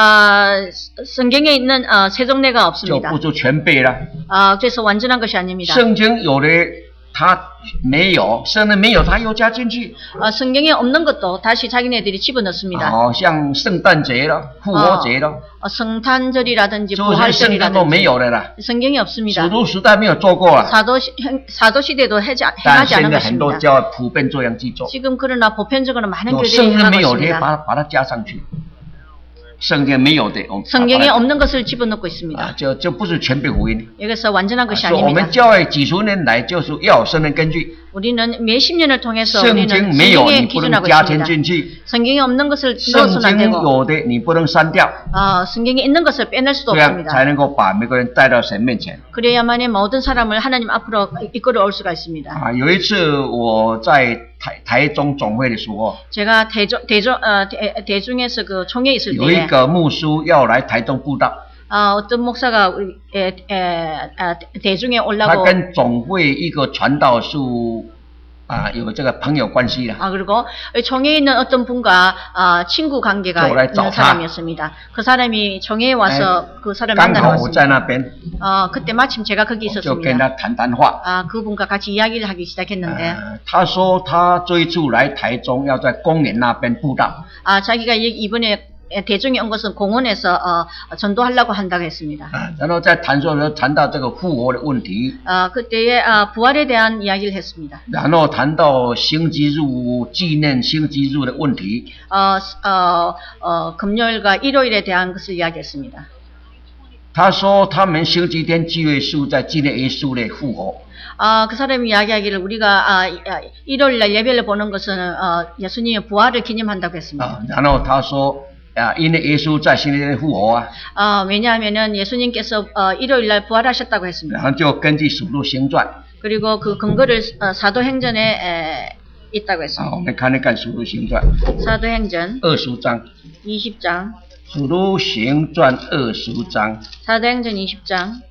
어, 성경에 있는 어, 세종례가 就 없습니다. 不是全备了。 어, 그래서 완전한 것이 아닙니다. 圣经有的他没有，圣人没有，他又加进去。 어, 성경에 없는 것도 다시 자기네들이 집어넣습니다. 好、像圣诞节了、复活节了， 어, 성탄절이라든지 这些圣经都没 부활절이라든지 有的啦。 성경이 없습니다. 使徒时代没有做过了， 사도, 시, 행- 사도 시대도 해지, 但 행하지 现 않은 在很多 것입니다. 教会普遍这样去做。 지금 그러나 보편적으로 많은 有 교회들이 圣人 행하고 没有的， 있습니다. 把把它加上去。圣经没有的，我们 성경에 把它 없는 것을 집어넣고 있습니다. 啊，就就不是全备福音。 여기서 완전한 啊 것이 所以我 아닙니다. 们教会几十年来就是要有圣人根据， 우리는 몇십 년을 통해서 圣 우리는 经没有 성경에 你不能 기준하고 加添 있습니다. 进去， 성경에 없는 것을 圣 넣어서는 안 经 되고 有的你不能删掉， 어, 성경에 있는 것을 빼낼 수도 这样 없습니다. 才能够把每个人带到神面前。 그래야만이 모든 사람을 하나님 앞으로 이끌어 올 수가 있습니다. 啊，有一次我在台台中总会的时候， 제가 대중 대중 어, 대, 대중에서 그 총회 있을 有一 때에 个牧师要来台中布道， 어, 어떤 목사가 우리 에, 에, 아, 대중에 他 올라고 跟总会一个传道书啊有这个朋友关系了。 아 그리고 총회에 있는 어떤 분과 아, 친구 관계가 또来 있는 找他 사람이었습니다. 그 사람이 총회에 와서 그 사람을 刚 만나러 好我在 왔습니다. 那边， 어, 그때 마침 제가 거기 我就跟 있었습니다. 他谈谈话。 아, 그분과 같이 이야기를 하기 시작했는데 呃他说他这一次来台中要在公园那边布道， 아, 자기가 이- 이번에 대중에 온 것은 공원에서 어, 전도하려고 한다고 했습니다. 啊，然后在谈说的时候谈到这个复活的问题， 아, 그때에 아, 부활에 대한 이야기를 했습니다. 然后谈到星期日纪念星期日的问题， 어, 어, 어, 금요일과 일요일에 대한 것을 이야기했습니다. 他说他们星期天聚会是在纪念耶稣的复活， 아, 그 사람이 이야기하기를 우리가 아, 이- 아, 일요일날 예배를 보는 것은 어, 예수님의 부활을 기념한다고 했습니다. 啊，然后他说啊，因为耶稣在星期天复活啊， 아, 왜냐하면은 예수님께서 어, 일요일날 부활하셨다고 했습니다. 然后就根据使徒行传 그리고 그 근거를 어, 사도행전에 에, 있다고 啊， 했습니다. 我们看一看使徒行传 사도행전 二十章， 이십 장, 使徒行传二十章 사도행전 이십 장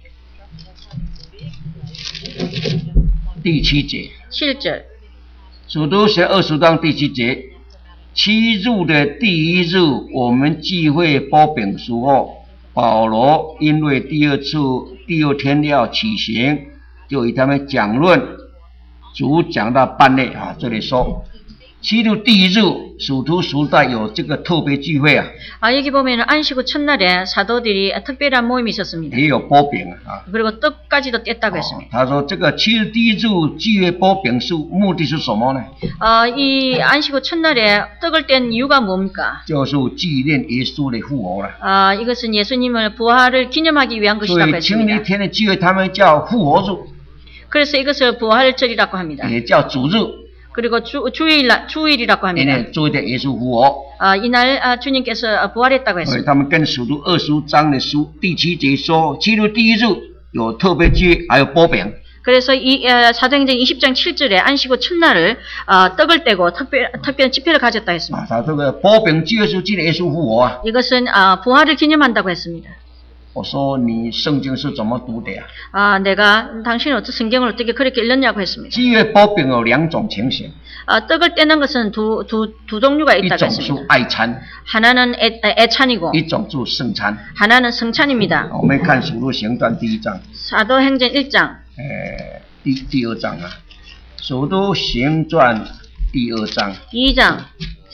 第七节。 칠 절. 使徒行二十章第七节，七日的第一日，我们聚会播饼时候，保罗因为第二次第二天要起行，就与他们讲论，主讲到半夜啊。这里说七日第一日，使徒时代有这个特别聚会啊， 아, 여기 보면 안식 후 첫날에 사도들이 특별한 모임이 있었습니다. 也有播饼啊。 그리고 떡까지도 뗐다고 哦 했습니다. 他说这个七日第一日聚会播饼是目的是什么呢？ 아, 이 안식 후 첫날에 떡을 뗀 이유가 뭡니까? 就是纪念耶稣的复活了。 아, 이것은 예수님을 부활을 기념하기 위한 所 것이라고 以星期 했습니다. 天的聚会他们叫复活日， 그래서 이것을 부활절이라고 합니다. 也叫主日。 그리고 주, 주일, 주일이라고 因 합니다. 为注意的耶稣复活， 아, 이날 아, 주님께서 부활했다고 所以 했습니다. 他们跟使徒二十章的书第七节说，七日第一日有特别聚会，还有播饼。 그래서 이 에, 사도행전 이십 장 칠 절에 안식 후 첫날을 아, 떡을 떼고 특별, 특별한 집회를 가졌다 했습니다. 啊，他这个播饼聚会是纪念耶稣复活啊。 이것은 아, 부활을 기념한다고 했습니다. 我说你圣经是怎么读的呀、 아, 내가 당신은 어떤 성경을 어떻게 그렇게 읽었냐고 했습니다. 聚会播饼有两种情形， 아, 떡을 떼는 것은 두, 두, 두 종류가 一 있다고 种是 했습니다. 爱餐， 하나는 애, 애찬이고 一种是圣餐。 하나는 성찬입니다. 我们看使徒行传第一章， 사도행전 일 장 呃，第第二章啊，使徒行传第二章， 이 장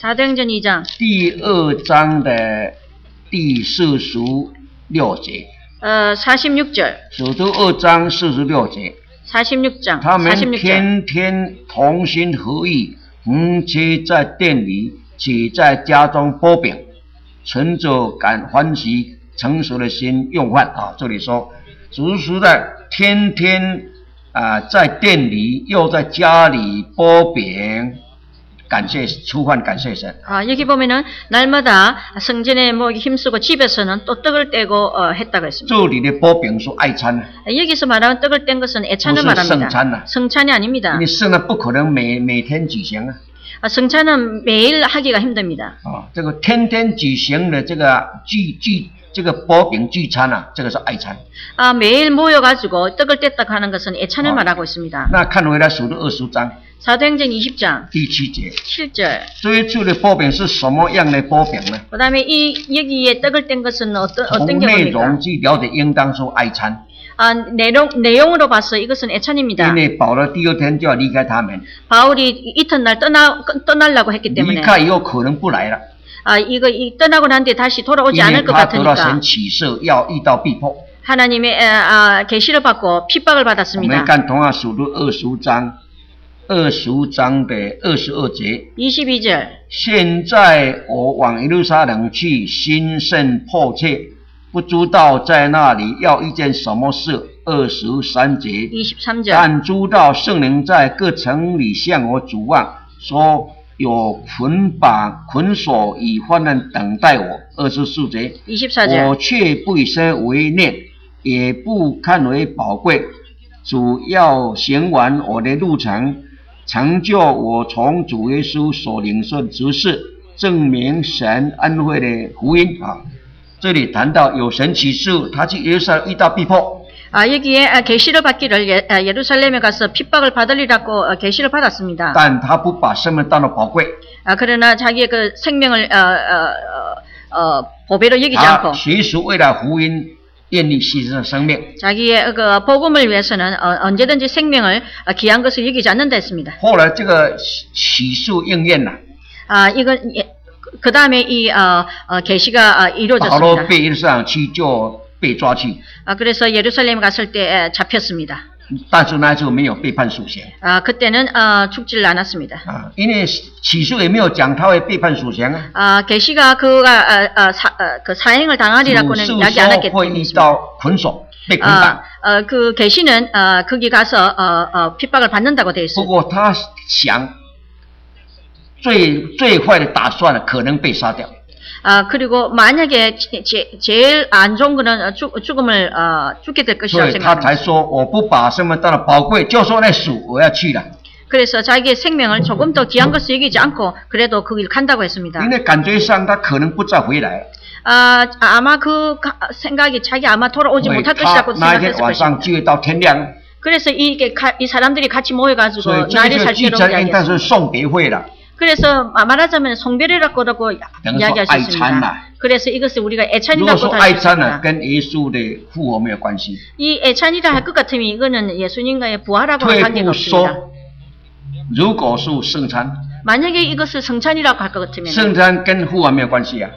사도행전 이 장 第二章的第四十六节， 어, 사십육 절 使徒二章四十六节， 사십육 장 他们 사십육 절 天天同心合意，恒切在店里，且在家中剥饼，存着感欢喜诚实的心用饭啊。这里说，主实在天天啊、呃、在店里，又在家里剥饼。 感谢出饭感谢神。 아, 여기 보면은 날마다 성전에 뭐 힘쓰고 집에서는 또 떡을 떼고 어, 했다고 했습니다. 这里的剥饼是爱餐， 여기서 말하는 떡을 뗀 것은 애찬을 不是圣 말합니다. 餐呐、 성찬이 因 아닙니다. 为圣餐不可能每每天举行啊。 아, 성찬은 매일 하기가 힘듭니다. 啊，这个天天举行的这个聚聚这个剥饼聚餐啊，这个是爱餐。 아, 매일 모여가지고 떡을 뗐다고 하는 것은 애찬을 아. 말하고 있습니다. 那看回来使徒二十章 사도행전 이십 장 第七节， 칠 절 这一次的剥饼是什么样的剥饼呢？ 그 다음에 이 여기에 떡을 뗀 것은 어떤, 从 어떤 内容 경우입니까? 去了解，应当说爱餐， 아, 내용, 내용으로 봐서 이것은 因 애찬입니다. 为保罗第二天就要离开他们， 바울이 이튿날 떠나, 떠나려고 했기 离 때문에 开以后可能不来了， 아, 이거 이 떠나고 난 뒤에 다시 因 돌아오지 为 않을 것 他得到 같으니까 神启示要遇到逼迫。 하나님의 아, 계시를 받고 핍박을 我们 받았습니다. 看同样使徒二十章二十章的二十二节。 이십이 절 现在我往耶路撒冷去，心甚迫切，不知道在那里要遇见什么事。二十三节， 이십삼 절 但知道圣灵在各城里向我主望，说有捆绑、捆锁与患难等待我。二十四节， 이십사 절 我却不以身为念，也不看为宝贵，主要行完我的路程，成就我从主耶稣所领受的职事，证明神恩惠的福音啊。这里谈到有神启示，他去耶路撒冷遇到逼迫。 아, 여기에 아, 계시를 받기를 예, 아, 예루살렘에 가서 핍박을 받으리라고 어, 계시를 받았습니다. 但他不把生命当作宝贵， 아, 그러나 자기의 그 생명을 어, 어, 어, 어, 보배로 여기지 他 않고 随时为了福音愿意牺牲生命。 자기의 그 복음을 위해서는 어, 언제든지 생명을 어, 귀한 것을 여기지 않는다 했습니다. 后来这个启示应验了， 아, 이건 예, 그 다음에 이 어, 어, 계시가 어, 保罗 이루어졌습니다. 被耶路撒冷去就被抓去， 아, 그래서 예루살렘 갔을 때 에, 잡혔습니다. 但是那时候没有被判死刑 아, 그때는 어, 죽지를 않았습니다. 啊，因为启示也没有讲他会被判死刑啊。 아, 계시가 그가 아, 아, 사, 아, 그 사행을 主 당하리라고는 是 이야기 안 했기 说会遇 때문입니다. 到捆锁，被捆 아, 绑。 어, 그 계시는 어, 거기 가서 어, 어, 핍박을 받는다고 돼 不 있어요. 过他想最最坏的打算呢，可能被杀掉。 아, 그리고 만약에 제, 제, 제일 안 좋은 거는 어, 죽, 죽음을 어, 죽게 될 所 것이라고 以他才 생각합니다. 说我不把生命当作宝贵，就说那死我要去了， 그래서 자기의 생명을 조금 더 귀한 것을 여기지 않고 그래도 그 길 간다고 했습니다. 因为感觉上他可能不再回来， 아, 아마 그 가- 생각이 자기 아마 돌아오지 所以 못할 他 것이라고 那一天 생각했을 晚上 것입니다. 聚会到天亮， 그래서 이게 가, 이 사람들이 같이 所 모여가지고 以这 날이 个 살 聚 때로 餐应该 이야기했습니다. 是送别会了， 그래서 말하자면 송별회라고라고 等于说 이야기하셨습니다. 爱餐呐。 그래서 이것을 우리가 如果 애찬이라고 说爱餐呢， 하셨습니다. 跟耶稣的复活没有关系。 이 애찬이라 할 것 같으면 이거는 예수님과의 부활하고 退 관계가 步 없습니다. 说，如果是圣餐， 만약에 이것을 성찬이라고 할 것 같으면 圣餐跟复活没有关系啊。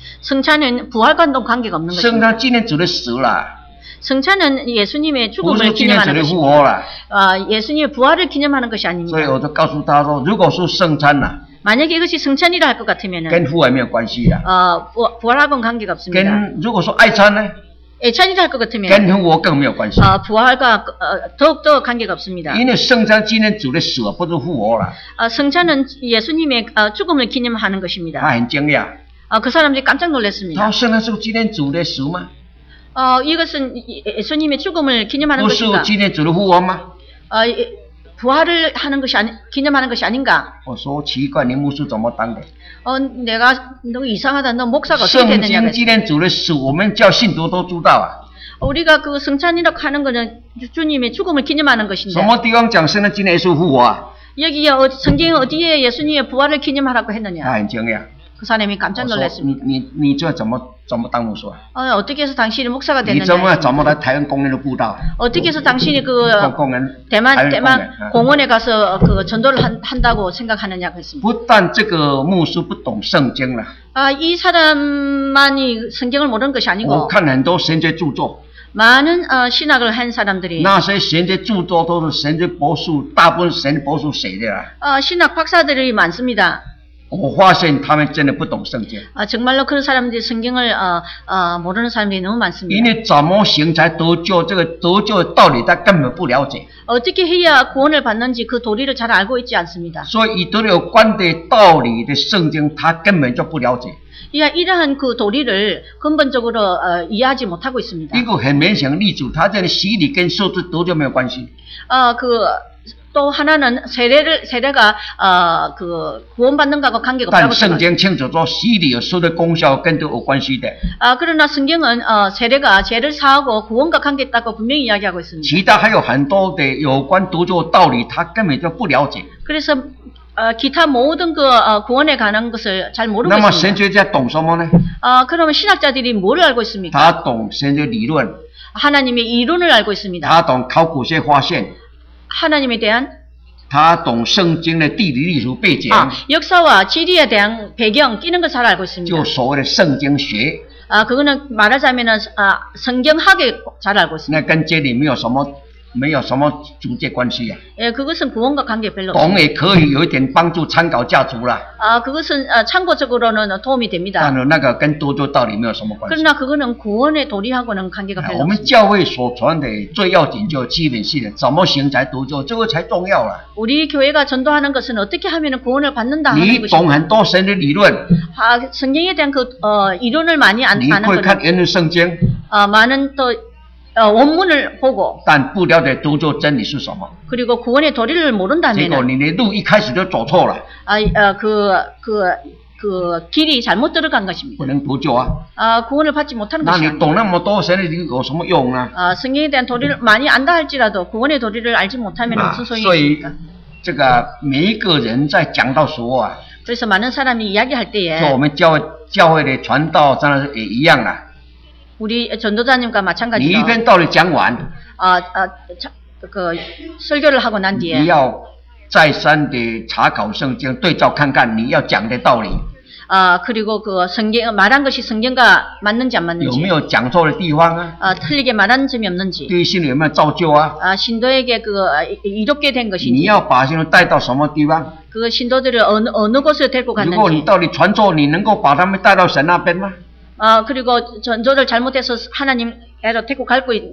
성찬은 부활과도 관계가 없는 圣 것입니다. 餐纪念主的死了， 성찬은 예수님의 不 죽음을 是纪念主 기념하는 的复 것입니다. 活了。 아, 예수님의 부활을 기념하는 것이 所以 아닙니다. 我就告诉他说，如果是圣餐呢， 만약에 이것이 성찬이라 할 것 같으면 跟复活没有关系的。 어, 부- 부활하고는 관계가 없습니다. 跟如果说爱餐呢， 애찬이라 할 것 같으면 跟复活更没有关系。 어, 부활과 어, 더욱더 관계가 없습니다. 因为圣餐纪念主的死，不是复活了。 어, 성찬은 예수님의 어, 죽음을 기념하는 他 것입니다. 很惊讶， 어, 그 사람들이 깜짝 他 놀랐습니다. 说圣餐是纪念主的死吗？ 어, 이것은 예- 예수님의 죽음을 기념하는 不是 것인가? 纪念主的复活吗？ 어, 예- 부활을 하는 것이 아니, 기념하는 것이 아닌가? 我说奇怪，你牧师怎么当的？ 어, 내가 너 이상하다. 너 목사가 어떻게 圣 됐느냐? 经纪念主的死，我们叫信徒都知道啊。 우리가 그 성찬이라고 하는 것은 주님의 죽음을 기념하는 什 것인데 么地方讲圣经纪念耶稣复活啊？ 여기에 어디, 성경에 어디에 예수님의 부활을 기념하라고 他 했느냐? 很惊讶。 그 사람이 깜짝 我说 놀랐습니다. 你你你这怎么怎么当牧师啊？ 어, 어떻게 해서 당신이 목사가 你怎么 됐느냐? 怎么来台湾公园的布道？ 어떻게 해서 당신이 그 公公园 대만 台湾公 대만 园。啊 공원에 가서 그 전도를 한, 한다고 생각하느냐고 했습니다. 不但这个牧师不懂圣经了， 아, 이 사람만이 성경을 모르는 것이 我 아니고 看很多神学著作， 많은 어, 신학을 한 사람들이 那些神学著作都是神学博士，大部分神学博士写的啦。 어, 신학 박사들이 많습니다. 我发现他们真的不懂圣经， 어, 정말로 그런 사람들이 성경을 어, 어, 모르는 사람들이 너무 因 많습니다. 为怎么行才得救，这个得救的道理他根本不了解， 어떻게 해야 구원을 받는지 그 도리를 잘 알고 있지 않습니다. 所以与得有关的道理的圣经他根本就不了解。 이하 이러한 그 도리를 근본적으로 어, 이해하지 못하고 있습니다. 一个很明显的例子，他这里洗礼跟受制得救没有关系， 어, 그, 또 하나는 세례를, 세례가, 어, 그, 구원받는 것과 관계가 但 없다고 圣 생각합니다. 经清楚说洗礼有受的功效跟都有关系的， 아, 그러나 성경은, 어, 세례가 죄를 사하고 구원과 관계 있다고 분명히 이야기하고 있습니다. 其他还有很多的有关得救的道理，他根本就不了解。 그래서, 어, 기타 모든 그, 어, 구원에 관한 것을 잘 모르고 那么神 있습니다. 学家懂什么呢？ 어, 그러면 신학자들이 뭘 알고 있습니까? 他懂神学理论， 하나님의 이론을 알고 있습니다. 他懂考古学发现， 하나님에 대한, 他懂圣经的地理历史背景， 아, 역사와 지리에 대한 배경, 끼는 걸 잘 알고 있습니다. 就所谓的圣经学， 아, 그거는 말하자면은, 아, 성경학에 잘 알고 있습니다. 那跟这里没有什么没有什么直接关系啊。 예, 그것은 구원과 관계 별로 懂 없습니다. 也可以有一点帮助参考价值啦， 아, 그것은 아, 참고적으로는 도움이 됩니다. 但是那个跟得救道理没有什么关系。 그러나 그거는 구원의 도리하고는 관계가 啊 별로 我们 없습니다. 教会所传的最要紧就是基本性的，怎么行才得救，这个才重要啦。 우리 교회가 전도하는 것은 어떻게 하면 구원을 받는다 하는 你懂 것입니다. 很多神的理论， 아, 성경에 대한 그 어, 이론을 많이 안, 你 아는 会 거는 看原文圣经， 어, 많은 또 어, 원문을 보고 但不了解得救真理是什么， 그리고 구원의 도리를 结果 모른다면 你的路一开始就走错了， 아, 어, 그, 그, 그 길이 잘못 들어간 것입니다. 不能得救啊。 아, 구원을 받지 못하는 那 것이 你 아닙니다. 懂那么多神的理论有什么用呢？ 아, 성경에 대한 도리를 많이 안다 할지라도 구원의 도리를 알지 못하면 啊 무슨 ， 소용이 所以 있습니까? 这个每一个人在讲道时候啊， 그래서 많은 사람이 이야기할 说 때에 我们教会教会的传道当然也一样啦。 우리 전도자님과 你 마찬가지로 一篇道理讲完， 아, 아, 자, 그 설교를 하고 난 你 뒤에 要再三的查考圣经，对照看看你要讲的道理 아, 그리고 그 성경 말한 것이 성경과 맞는지 안 有 맞는지 没有讲错的地方啊？ 아, 틀리게 말한 점이 없는지 对心里有没有造就啊？ 아, 신도에게 그 아, 이- 이롭게 된 你 것인지 要把信徒带到什么地方？ 그 신도들을 어느 어느 곳에 데리고 如果你 갔는지 道理传错，你能够把他们带到神那边吗？ 아, 그리고 전도를 잘못해서 하나님께로 데리고 갈고 있,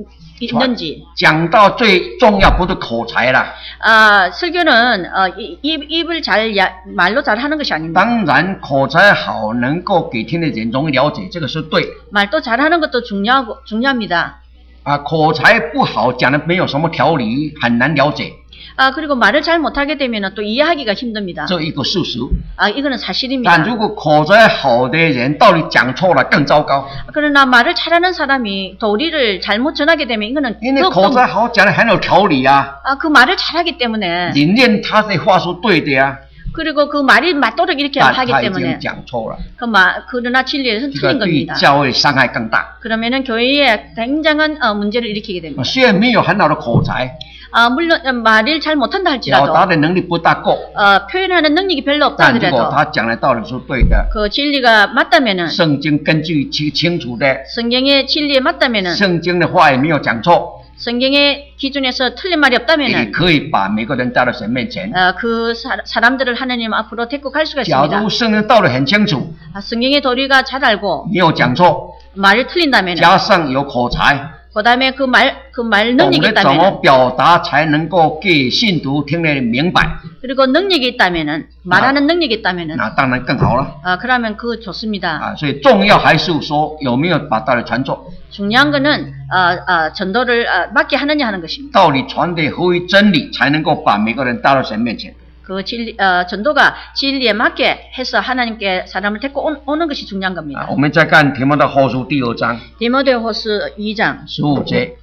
있는지 讲到最重要不是口才啦， 아, 설교는 어, 이- 입, 입을 잘 야, 말로 잘 하는 것이 아닙니다. 当然口才好，能够给听的人容易了解，这个是对。 말도 잘하는 것도 중요하고 중요합니다. 啊，口才不好，讲的没有什么条理，很难了解， 아, 그리고 말을 잘 못하게 되면 또 이해하기가 힘듭니다. 这一个事实。 아, 이거는 但 사실입니다. 如果口才好的人道理讲错了，更糟糕。 그러나 말을 잘하는 사람이 도리를 잘못 전하게 되면 이거는 因为 더욱더- 口才好，讲的很有条理啊， 아, 그 말을 잘하기 때문에 你念他的话是对的呀、 그리고 그 말이 맞도록 이렇게 但 하기 他已经 때문에 讲错了， 그 말, 그러나 진리에서는 这个 틀린 对 겁니다. 教会伤害更大。 그러면은 교회에 굉장한 어, 문제를 일으키게 啊 됩니다. 虽然没有很好的口才， 아, 물론 어, 말을 잘 못한다 表 할지라도 达的能力不大够， 어, 표현하는 능력이 별로 없다 但如果 하더라도 他讲的道理是对的， 그 진리가 맞다면은 圣经根据清清楚的， 성경의 진리에 맞다면은 圣经的话也没有讲错， 성경의 기준에서 틀린 말이 也 없다면은 可以把每个人带到神面前。 어, 그 사, 사람들을 하나님 앞으로 데리고 갈 수가 假 있습니다. 如圣经道理很清楚， 아, 성경의 도리가 잘 알고 没有讲错， 말을 틀린다면은 加上有口才， 그다음에 그 말 그 말 懂 능력이 得怎么 있다면은 表达才能够给信徒听得明白， 그리고 능력이 있다면은 말하는 능력이 있다면은 那当然更好了 아, 그러면 그거 좋습니다. 啊！所以重要还是说有没有把道理传错， 중요한 거는 아, 아, 전도를 아, 맞게 하느냐 하는 것입니다. 道理传得合于真理，才能够把每个人带到神面前。 그 진리 어, 전도가 진리에 맞게 해서 하나님께 사람을 데리고 온, 오는 것이 중요한 啊， 겁니다. 我们再看提摩太后书第二章 디모데후서 이 장 十五节，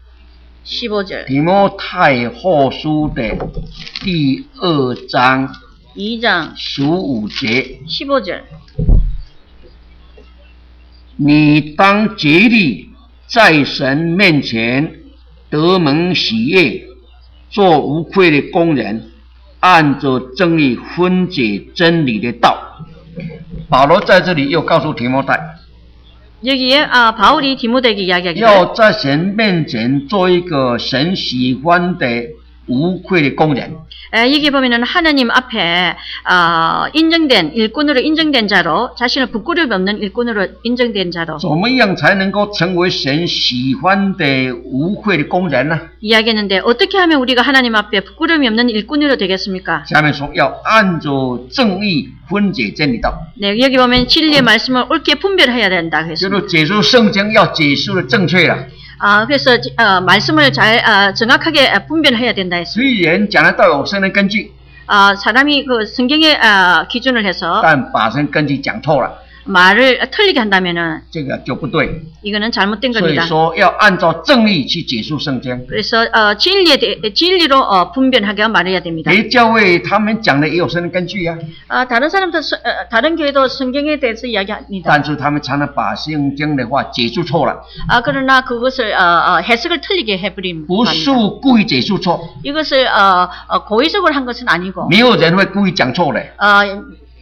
십오 절 提摩太后书的第二章 이 장 十五节， 십오 절 你当竭力在神面前得蒙喜悦，做无愧的工人，按着正义分解真理的道。保罗在这里又告诉提摩太， 여기에 아, 바울이 디모데에게 이야기하기를 要在神面前做一个神喜欢的无愧的工人。 에, 여기 보면은 하나님 앞에 어, 인정된 일꾼으로 인정된 자로 자신을 부끄러움 없는 일꾼으로 인정된 자로 怎么样才能够成为神喜欢的无愧的工人呢？ 이야기했는데 어떻게 하면 우리가 하나님 앞에 부끄러움이 없는 일꾼으로 되겠습니까? 下面说要按着正义分解真理道， 네, 여기 보면 진리의 말씀을 옳게 분별해야 된다 就 했습니다. 是解释圣经要解释的正确了。 아, 그래서 어, 말씀을 잘 어, 정확하게 분별해야 된다 했습니다. 虽然讲的都有圣经根据， 아, 사람이 그 성경의 아, 기준을 해서 但把神根据讲错了， 말을 틀리게 한다면은 这个就不对。 이거는 잘못된 所以 겁니다. 说要按照正义去解释圣经。 그래서 어, 진리에 대, 진리로 어, 분별하게 말해야 됩니다. 别教会他们讲的也有圣经根据呀、 아, 다른 사람도 서, 어, 다른 교회도 성경에 대해서 이야기합니다. 但是他们常常把圣经的话解释错了， 아, 그러나 그것을 어, 어, 해석을 틀리게 해버립니다. 不是故意解释错， 이것을 어, 어, 고의적으로 한 것은 아니고 没有人会故意讲错的， 어,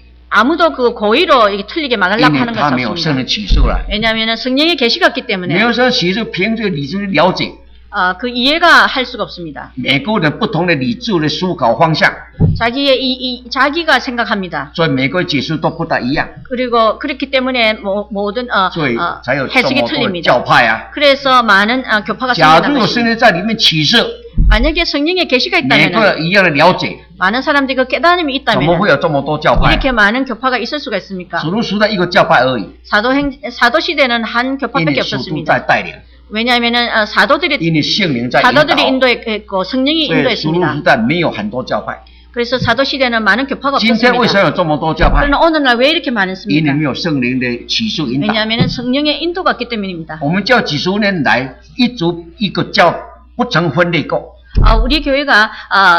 아무도 그 고의로 이게 틀리게 因 말하려고 为 하는 他 것이 没有圣 없습니다. 灵启示了。 왜냐하면 성령의 계시가 없기 没 때문에 有圣灵启示，凭着理智的了解， 어, 그 이해가 할 수가 없습니다. 每个人不同的理智的思考方向， 자기의 이, 이 자기가 생각합니다. 所以每个人解释都不大一样， 그리고 그렇기 때문에 모, 모든 어, 所以 어, 才有这 해석이 么多的 틀립니다. 教派啊。 그래서 많은 어, 교파가 假 생겨난 如有圣 것입니다. 灵在里面启示， 만약에 성령의 계시가 每个 있다면 人一样的了解， 많은 사람들이 그 깨달음이 怎么会 있다면 有这么多教派？ 이렇게 많은 교파가 있을 수가 있습니까? 主路时代一个教派而已， 사도행 사도 시대는 한 因 교파밖에 为使徒 없었습니다. 在带领， 왜냐하면은 어, 사도들이 因为圣灵在引导， 사도들이 인도했고 성령이 所以主路 인도했습니다. 时代没有很多教派。 그래서 사도 시대는 많은 교파가 今天为什么 없었습니다. 有这么多教派？ 그러나 오늘날 왜 이렇게 因为 많습니까? 没有圣灵的启示引导。 왜냐하면 성령의 인도가 없기 때문입니다. 我们教几十年来一直一个教不曾分裂过， 아, 우리 교회가 아,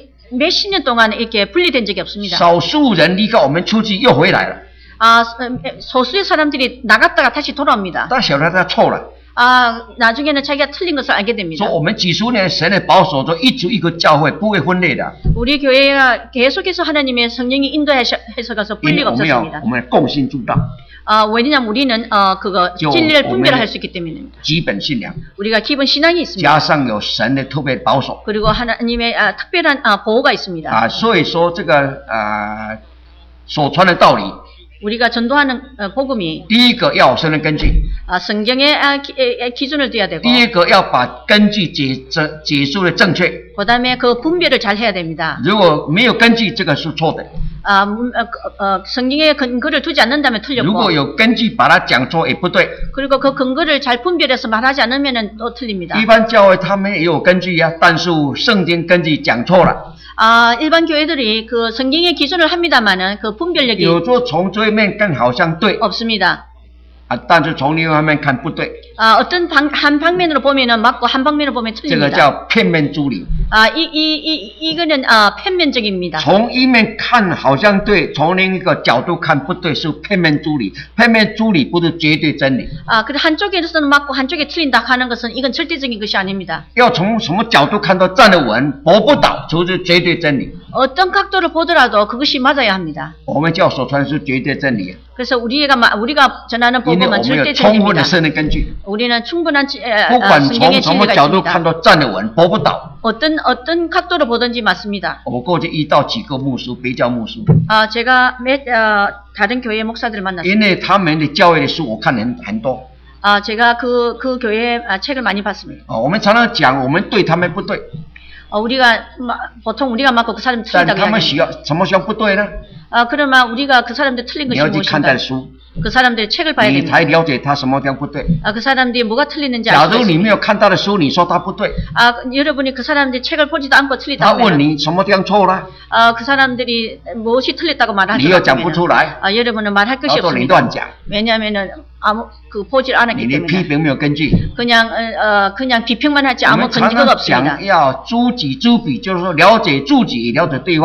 몇십 년 동안 이렇게 분리된 적이 없습니다. 少数人离开我们出去又回来了， 아, 소수의 사람들이 나갔다가 다시 돌아옵니다. 但晓得他错了， 아, 나중에는 자기가 틀린 것을 알게 됩니다. 说我们几十年神的保守着一直一个教会不会分裂的， 우리 교회가 계속해서 하나님의 성령이 인도해서 가서 因为 분리가 我们要 없었습니다. 我们共信主道， 아, 왜냐면 우리는 어, 그거 저 진리를 분별할 오면은 수 있기 때문입니다. 基本信仰 우리가 기본 신앙이 있습니다. 加上有神的特别保守 그리고 하나님의 아, 특별한 아, 보호가 있습니다. 啊，所以说这个啊所传的道理， 우리가 전도하는 어, 복음이 第一个要有圣灵根据， 아, 성경의 아, 기, 에, 기준을 둬야 되고 第一个要把根据解解解释的正确， 그다음에 그 분별을 잘 해야 됩니다. 如果没有根据，这个是错的。 아, 음, 어, 어, 성경에 근거를 두지 않는다면 如果 틀렸고 有根据把它讲错也不对。 그리고 그 근거를 잘 분별해서 말하지 않으면 또 틀립니다. 一般教会他们也有根据呀、但是圣经根据讲错了， 아, 일반 교회들이 그 성경의 기준을 합니다만은 그 분별력이 有时候从这一面看好像对 없습니다. 啊，但是从另外一面看不对， 아, 어떤 방, 한 방면으로 보면은 맞고 한 방면으로 보면 这个 틀립니다. 叫片面主理。 아, 이, 이, 이, 이거는 아, 편면적입니다. 从一面看好像对，从另一个角度看不对，是片面主理。片面主理不是绝对真理， 아, 그 한쪽에서는 맞고 한쪽에 틀린다 하는 것은 이건 절대적인 것이 아닙니다. 要从什么角度看都站得稳，搏不倒，就是绝对真理。 어떤 각도를 보더라도 그것이 맞아야 합니다. 我们教所传是绝对真理， 그래서 우리가 마- 우리가 전하는 因为我 복음은 们有 절대 充分的 진리입니다. 圣灵根据， 우리는 충분한 지- 에, 不 아, 管 성경의 从什么 진리가 角度看 있습니다. 都站得稳，搏不倒。 어떤 어떤 각도로 보든지 맞습니다. 我过去遇到几个牧师，别教牧师， 아, 제가 몇 어, 다른 교회 목사들을 만났습니다. 因为他们的教会的书我看很很多。 아, 제가 그 그 교회 아, 책을 많이 봤습니다. 哦，我们常常讲我们对他们不对， 어, 우리가 마- 보통 우리가 맞고 그 사람 但 틀리다고 他们需 이야기합니다. 要什么需要不对呢？ 아, 그러면 우리가 그 사람들 틀린 你 것이 要去看他 무엇인가? 的书， 그 사람들의 책을 봐야 你 됩니다. 才了解他什么地方不对。 아, 그 사람들이 뭐가 틀리는지 假 알 如 수 你 있습니다. 没有看他的书，你说他不对， 아, 여러분이 그 사람들이 책을 보지도 않고 他 틀리다고 问 하면 你什么地方错了， 아, 그 사람들이 무엇이 틀렸다고 你 말하지 又讲不 않으면 出来， 아, 여러분은 말할 他 것이 说你 없습니다. 乱讲， 왜냐하면은 아무 그 보질 않았기 你的批 때문에 评没有根据。 그냥 어, 어, 그냥 비평만 하지 我 아무 们常 근거가 常 없습니다. 讲要知己知彼，就是说了解自己，也了解对方。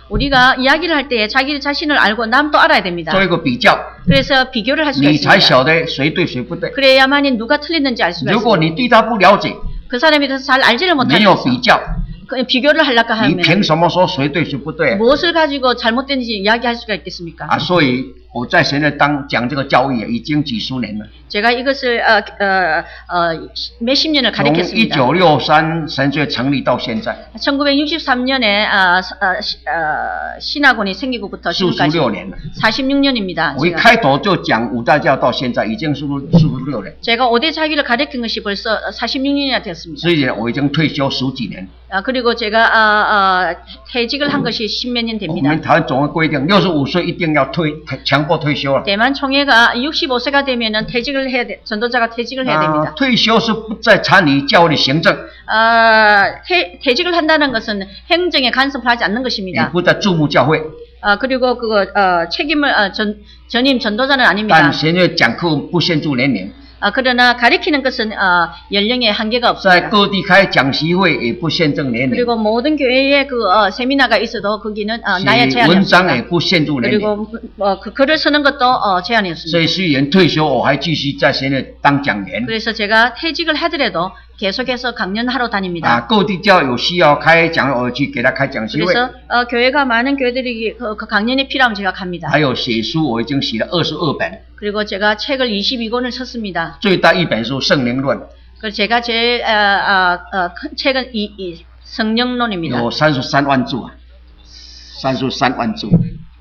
우리가 이야기를 할 때 자기 자신을 알고 남도 알아야 됩니다. 做一个比较， 그래서 비교를 할 수가 你才 있습니다. 晓得谁对谁不对。 그래야만이 누가 틀렸는지 알 수가 如果 있습니다. 你对他不了解， 그 사람에 대해서 잘 알지를 没 못하면서 有比较， 그 비교를 하려고 你 하면 凭什么说谁对谁不对？ 무엇을 가지고 잘못된지 이야기할 수가 있겠습니까? 啊，所以我在神的当讲这个教育已经几十年了。 제가 이것을 어, 어, 어, 몇십 년을 从一 가르쳤습니다. 九六三神学成立到现在， 천구백육십삼 년에 어, 어, 시- 어, 신학원이 생기고부터 四十 지금까지 六年了。 사십육 년입니다. 我一 제가, 开头就讲五大教到现在已经是四十六年， 제가 오대 자기를 가르친 것이 벌써 사십육 년이나 됐습니다. 所以我已经退休十几年。 아, 그리고 제가 어, 어, 퇴직을 한 것이 십몇 년 我 됩니다. 们台湾总会规定，六十五岁一定要退，强迫退休了。 대만 총회가 육십오 세가 되면은 퇴직을 해야 돼, 전도자가 퇴직을 해야 啊 됩니다. ， 退休是不再参与教会的行政， 아, 퇴, 퇴직을 한다는 것은 행정에 간섭을 하지 않는 也 것입니다. 不再注目教会。 아, 그리고 그거 어, 책임을 어, 전, 전임 전도자는 아닙니다. 但神学讲课不限制年龄， 아, 그러나 가리키는 것은 어, 연령에 한계가 在 없습니다. 各地开讲习会也不限制年龄， 그리고 모든 교회에 그 어, 세미나가 있어도 거기는 어, 나이 写 제한이 文章也 없습니다. 不限制年龄。 그리고 어, 그 글을 쓰는 것도 어, 제한이 所 없습니다. 以虽然退休，我还继续在神学当讲员。 그래서 제가 퇴직을 하더라도 계속해서 강연하러 다닙니다. 啊，各地教有需要开讲，我去给他开讲习会。 그래서 어, 교회가 많은 교회들이 그, 그 강연이 필요하면 제가 갑니다. 还有写书，我已经写了二十二本， 그리고 제가 책을 이십이 권을 썼습니다. 最大一本书《圣灵论》 그리고 제가 제일 어, 어, 어, 큰 책은 이, 이 성령론입니다. 有三十三万字啊，三十三万字。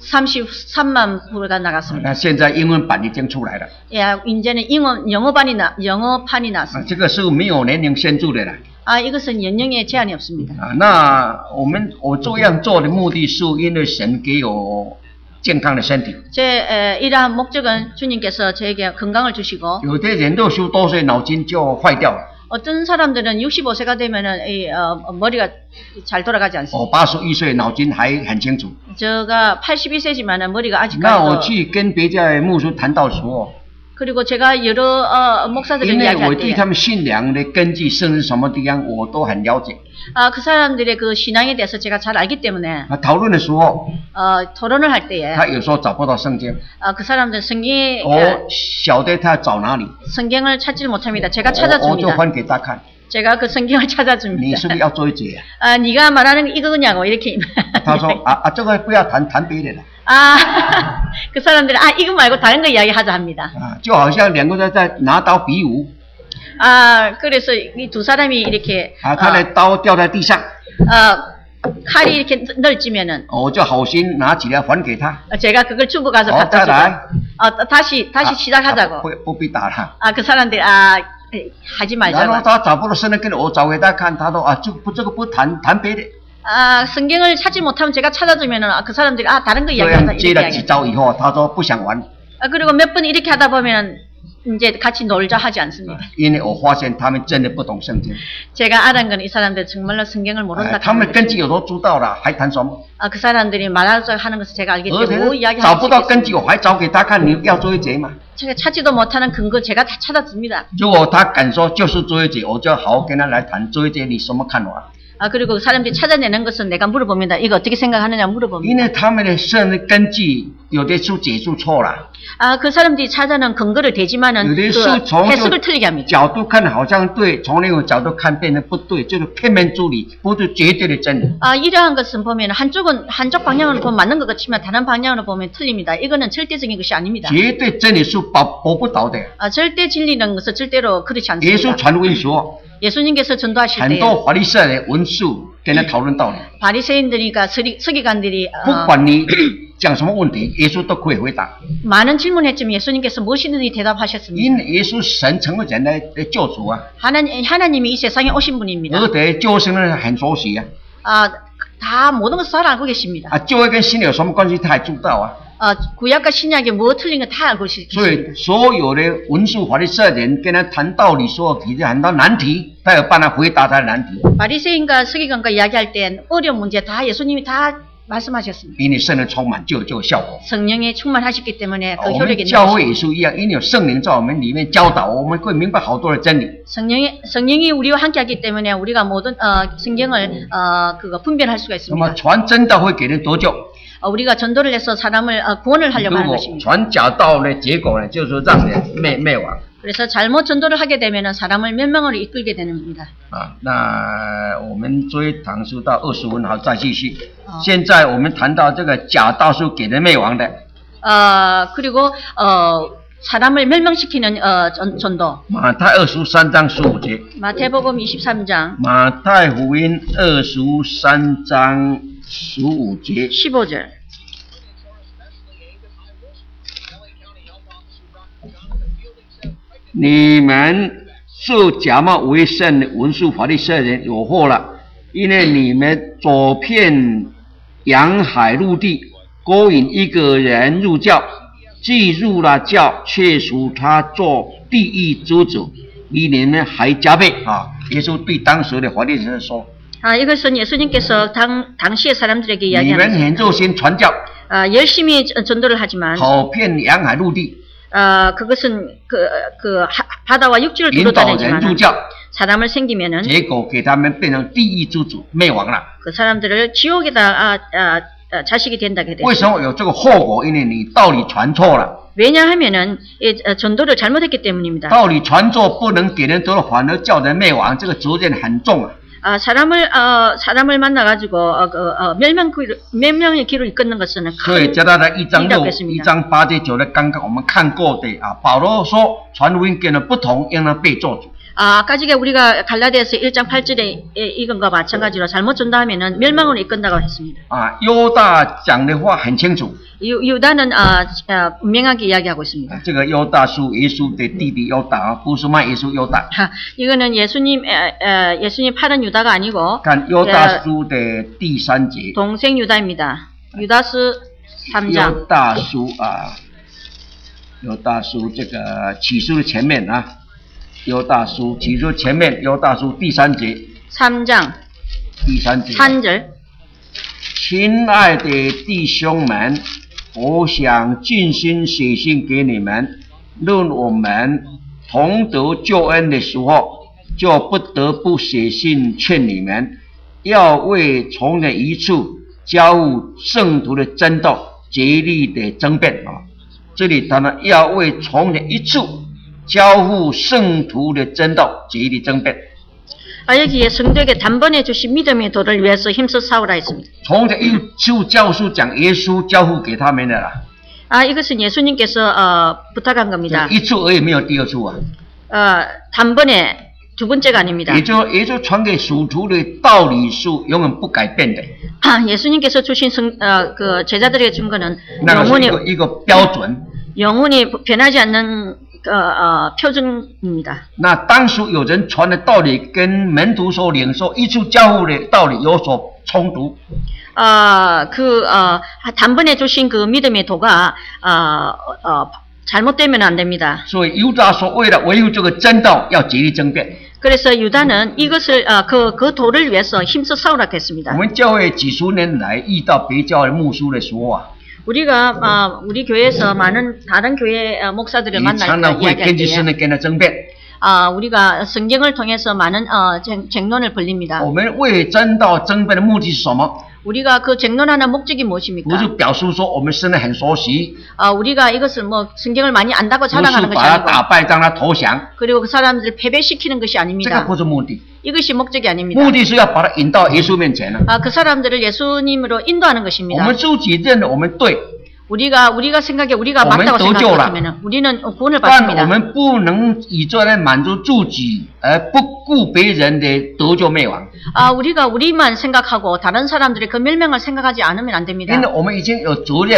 삼십삼만 부가 나갔습니다. 那现在英文版已经出来了， 야, 이제는 영어, 영어반이 나, 영어판이 啊， 나왔습니다. 这个是没有年龄限制的啦。 아, 이것은 연령에 제한이 없습니다. 啊，那我们我这样做的目的是因为神给我健康的身体。 제 에, 이러한 목적은 주님께서 저에게 건강을 주시고 有的人六十多岁脑筋就坏掉了， 어떤 사람들은 육십오 세가 되면은 이, 어, 머리가 잘 돌아가지 않습니다. 我八十一岁脑筋还很清楚。 제가 팔십이 세지만은 머리가 那我 아직까지도 去跟别家牧师谈到说， 그리고 제가 여러 어, 목사들을 因为我 이야기할 对 때 他们信仰的根基甚至什么地方我都很了解。 아, 그 사람들의 그 신앙에 대해서 제가 잘 알기 때문에 啊，讨论的时候， 어, 토론을 할 때에 他有时候找不到圣经， 어, 그 사람들 성경에 我晓得他找哪里， 성경을 찾지를 못합니다. 제가 我我就 찾아줍니다. 翻给他看。 제가 그 성경을 你 찾아줍니다. 是不是要做一节啊？ 아, 네가 말하는 게 이거냐고 이렇게. 他说啊啊，这个不要谈，谈别的了 아, 그 사람들은 아 이거 말고 다른 거 이야기하자 합니다. 啊，就好像两个人在拿刀比武 아, 그래서 이 두 사람이 이렇게 啊，他的刀掉在地上， 어, 칼이 이렇게 널찌면은 我就好心拿起来还给他， 제가 그걸 주고 가서 好 갖다 再 주고 来， 어, 다시 다시 啊 시작하자고. 不不必打了。 아, 그 사람들 아 하지 然后 말자고. 他找不到圣经，跟我找给他看，他说啊，这个不这个不谈谈别的， 아, 성경을 찾지 못하면 제가 찾아주면은 아, 그 사람들이 아 다른 거 这 이야기하자 样接 이렇게 了几 이야기. 招以后，他说不想玩， 아, 그리고 몇 번 이렇게 하다 보면 이제 같이 놀자 하지 않습니다. 因为我发现他们真的不懂圣经， 제가 알은 건 이 사람들 정말로 성경을 哎 모른다. 他们根基有都知道了，还谈什么？ 아, 그 사람들이 말하자 하는 것을 제가 알기 而 때문에 뭐 且 이야기할 找 수 不到根基， 있겠습니다. 我还找给他看，你要做一节嘛？ 제가 찾지도 못하는 근거 제가 다 찾아줍니다. 如果他敢说就是做一节，我就好好跟他来谈做一节，你什么看法？ 아, 그리고 그 사람들이 찾아내는 것은 내가 물어봅니다. 이거 어떻게 생각하느냐 물어봅니다. 因为他们的圣的根基有的是解释错了， 아, 그 사람들이 찾아낸 근거를 대지만은 有的 그 是从 해석을 틀리게 합니다. 角度看好像对，从另一个角度看变成不对，就是片面主理，不是绝对的真理。 아, 이러한 것은 보면 한쪽은 한쪽 방향으로 보면 맞는 것 같지만 다른 방향으로 보면 틀립니다. 이거는 절대적인 것이 아닙니다. 绝对真理是保保不倒的。 아, 절대 진리는 것은 절대로 그렇지 耶稣 않습니다. 传福音时候， 예수님께서 전도하실 很 때 多法利赛人文书跟他讨论道理， 바리새인들이니까 서리, 서기관들이 不 어, 管你讲什么问题，耶稣都可以回答， 많은 질문했지만 예수님께서 무엇이든지 대답하셨습니다. 因为耶稣神成为人的的救主啊， 하나님, 하나님이 이 세상에 오신 분입니다. 而且救生人很熟悉啊， 아, 다 모든 것을 잘 알고 계십니다. 啊，教会跟信有什么关系，他还知道啊。 어, 구약과 신약에 뭐 틀린 거 다 알고 계십니다. 所以所有的文书法利赛人跟他谈道理时候，提谈到难题，他有办法回答他的难题。 바리새인과 서기관과 이야기할 땐 어려운 문제 다 예수님이 다 말씀하셨습니다. 因为圣灵充满就有这个效果。 성령에 충만하셨기 때문에 그 我 효력이 们教 있는 会 것입니다. 也是一样，因为有圣灵在我们里面教导，我们会明白好多的真理。 성령이 성령이 우리와 함께하기 때문에 우리가 모든 어, 성경을 어, 그거 분별할 수가 那么 있습니다. 传真道会给人得救， 어, 우리가 전도를 해서 사람을 어, 구원을 하려고 如 하는 果 것입니다. 传假道呢，结果呢就是让人灭灭亡。 그래서 잘못 전도를 하게 되면은 사람을 멸망으로 이끌게 되는 겁니다. 啊，那我们追唐书到二十分，好再继续。 哦现在我们谈到这个假道是给人灭亡的， 어, 그리고 어, 사람을 멸망시키는 어, 전, 전도. 马太二十三章十五节， 마태복음 이십삼 장 马太福音二十三章十五节。 십오 절. 你们受假冒为圣的文书法利赛人有祸了，因为你们走遍洋海陆地，勾引一个人入教，既入了教，却属他做地狱之子，比你们还加倍啊！耶稣对当时的法利赛人说： 아, 이것은 예수님께서 당, 당시의 사람들에게 你们 이야기하는 很热心传教， 아, 열심히 전- 전도를 하지만 跑遍洋海陆地， 아, 그것은 그, 그 하- 바다와 육지를 引导人 두루다니지만 入教， 사람을 생기면은 结果给他们变成地狱之子，灭亡了。 그 사람들을 지옥에다 아, 아, 아, 자식이 된다게 为 되죠. 什么有这个后果？因为你道理传错了。 왜냐하면은 이, 어, 전도를 잘못했기 때문입니다. 道理传错不能给人得了，反而叫人灭亡，这个责任很重啊！ 아, 사람을 어, 사람을 만나 가지고 어, 그, 어, 멸망 길, 멸망의 길을 이끄는 것은 所以 큰 加拉太一章 이 六 겠습니다 一章八节九的，刚刚我们看过的啊，保罗说传福音跟人不同，应当被做主。 아, 아까 전에 우리가 갈라디아서 일 장 팔 절에 이건 것과 마찬가지로 잘못 전도하면은 멸망으로 이끈다고 했습니다. 啊，犹大讲的话很清楚， 유, 유다는 아, 아, 분명하게 이야기하고 있습니다. 这个犹大是耶稣的弟弟犹大啊，不是卖耶稣犹大。 하, 이거는 예수님 에, 에, 예수님 팔은 유다가 아니고 看犹大书的第三节， 동생 유다입니다. 유다스 삼 장 犹大书啊，犹大书这个启示的前面啊。 犹大书启示前面，犹大书第三节， 삼 장 第三节。 삼 절 亲爱的弟兄们，我想尽心写信给你们，论我们同得救恩的时候，就不得不写信劝你们，要为从的一处交付圣徒的争斗竭力的争辩啊！这里当然要为从的一处。 交付圣徒的争斗，竭力争辩。 아, 여기에 성도에게 단번에 주신 믿음의 도를 위해서 힘써 싸우라 했습니다. 从这一处教书讲耶稣交付给他们的啦。 아, 이것은 예수님께서 어, 부탁한 겁니다. 一处而已，没有第二处啊。 어, 단번에 두 번째가 아닙니다. 也就也就传给属徒的道理是永远不改变的， 아, 예수님께서 주신 성, 어, 그 제자들에게 준 거는 那个是 영원히 一个一个标准。 영원히 변하지 않는 어, 어, 표준입니다. 那当时有人传的道理跟门徒所领受一处交付的道理有所冲突， 어, 그 어, 단번에 주신 그 믿음의 도가 어, 어, 잘못되면 안 됩니다. 所以犹大说为了维护这个真道，要竭力争辩。 그래서 유다는 이것을 어, 그, 그 도를 위해서 힘써 싸우라 했습니다. 我们教会几十年来遇到别教会牧师的时候啊， 우리가 어, 우리 교회에서 많은 다른 교회 어, 목사들을 你 만날 常 때 常会 이야기할 根据圣 때 经跟他争辩。 아, 우리가 성경을 통해서 많은 어, 쟁, 쟁론을 벌립니다. 我们为真道争辩的目的是什么？ 우리가 그 쟁론하는 목적이 不 무엇입니까? 是表示说我们真的很熟悉， 아, 우리가 이것을 뭐 성경을 많이 안다고 不是 자랑하는 것이 把他 아니고 打败，让他投降， 그리고 그 사람들을 패배시키는 것이 这个 아닙니다. 不是目的。 이것이 목적이 아닙니다. 目的是要把他引到耶稣面前了。 아, 그 사람들을 예수님으로 인도하는 我 것입니다. 们自己认为我们对， 우리가 우리가 생각에 우리가 어멘 맞다고 도저라. 생각하면 우리는 구원을 但我 받습니다. 们不能以这来满足自己，而不顾别人的得救灭亡。 아, 우리가 우리만 생각하고 다른 사람들의 그 멸망을 생각하지 않으면 안 됩니다. 因为我们已经有责任了，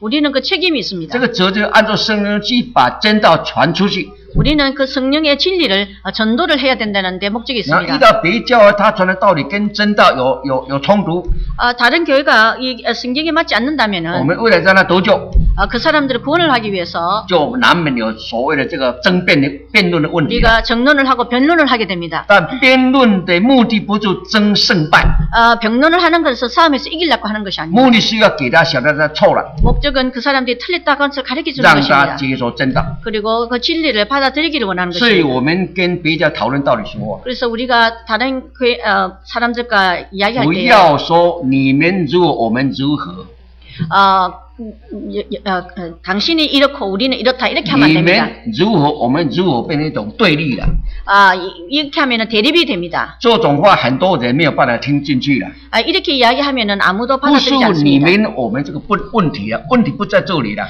우리는 그 책임이 있습니다. 这个责任按照圣灵去把真道传出去。 우리는 그 성령의 진리를 전도를 해야 된다는 데 목적이 然后遇 있습니다. 到别教会他传的道理跟真道有有有冲突， 아, 다른 교회가 이 성경에 맞지 我 않는다면은 们为了让他得救， 아, 그 사람들을 구원을 하기 위해서 就难免有所谓的这个争辩的辩论的问题。 우리가 정론을 하고 변론을 하게 됩니다. 但辩论的目的不是争胜败， 아, 변론을 하는 것은 싸움에서 이기려고 하는 것이 아닙니다. 目的是要给他晓得他错了， 목적은 그 사람들이 틀렸다고 해서 가르쳐 주는 让他 것입니다. 接受真道。 그리고 그 진리를 받아들이기를 원하는 所以 것입니다. 我们跟别教讨论道理说， 그래서 우리가 다른 교회, 어, 사람들과 이야기할 不 때 要说你们如何我们如何， 어, 어, 어, 당신이 이렇고 우리는 이렇다 이렇게 하면 안 你 됩니다. 们如何我们如何变成一种对立了。 아, 이- 이렇게 하면은 대립이 됩니다. 这种话很多人没有办法听进去了。 아, 이렇게 이야기하면은 아무도 不是 받아들이지 你 않습니다. 们我们这个不问题啊，问题不在这里了，